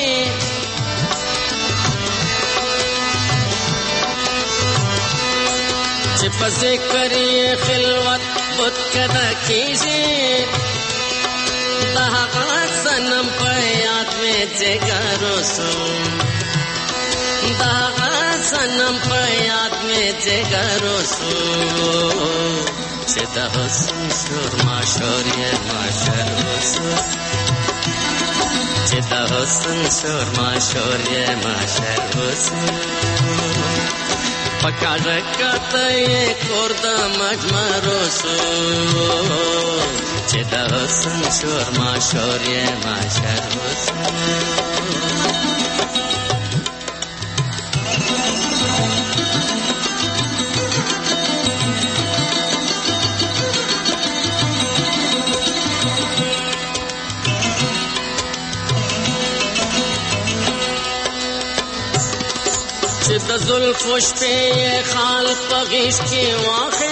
چې په ذکر یې خلوت بت کدا کیږي، د هغه صنم په یاد مې جګر وسو، د هغه صنم په یاد مې جګر وسو، چې د حسن شور ماشور یې ماشر وسو، چې د حسن شور ماشور یې ماشر وسو، په کاږه کاته یې کور د مجمر وسو، چې د حسن شور ماشور یې ماشر وسو. چې د زلفو شپې یې خال په غېږ کې واخیست،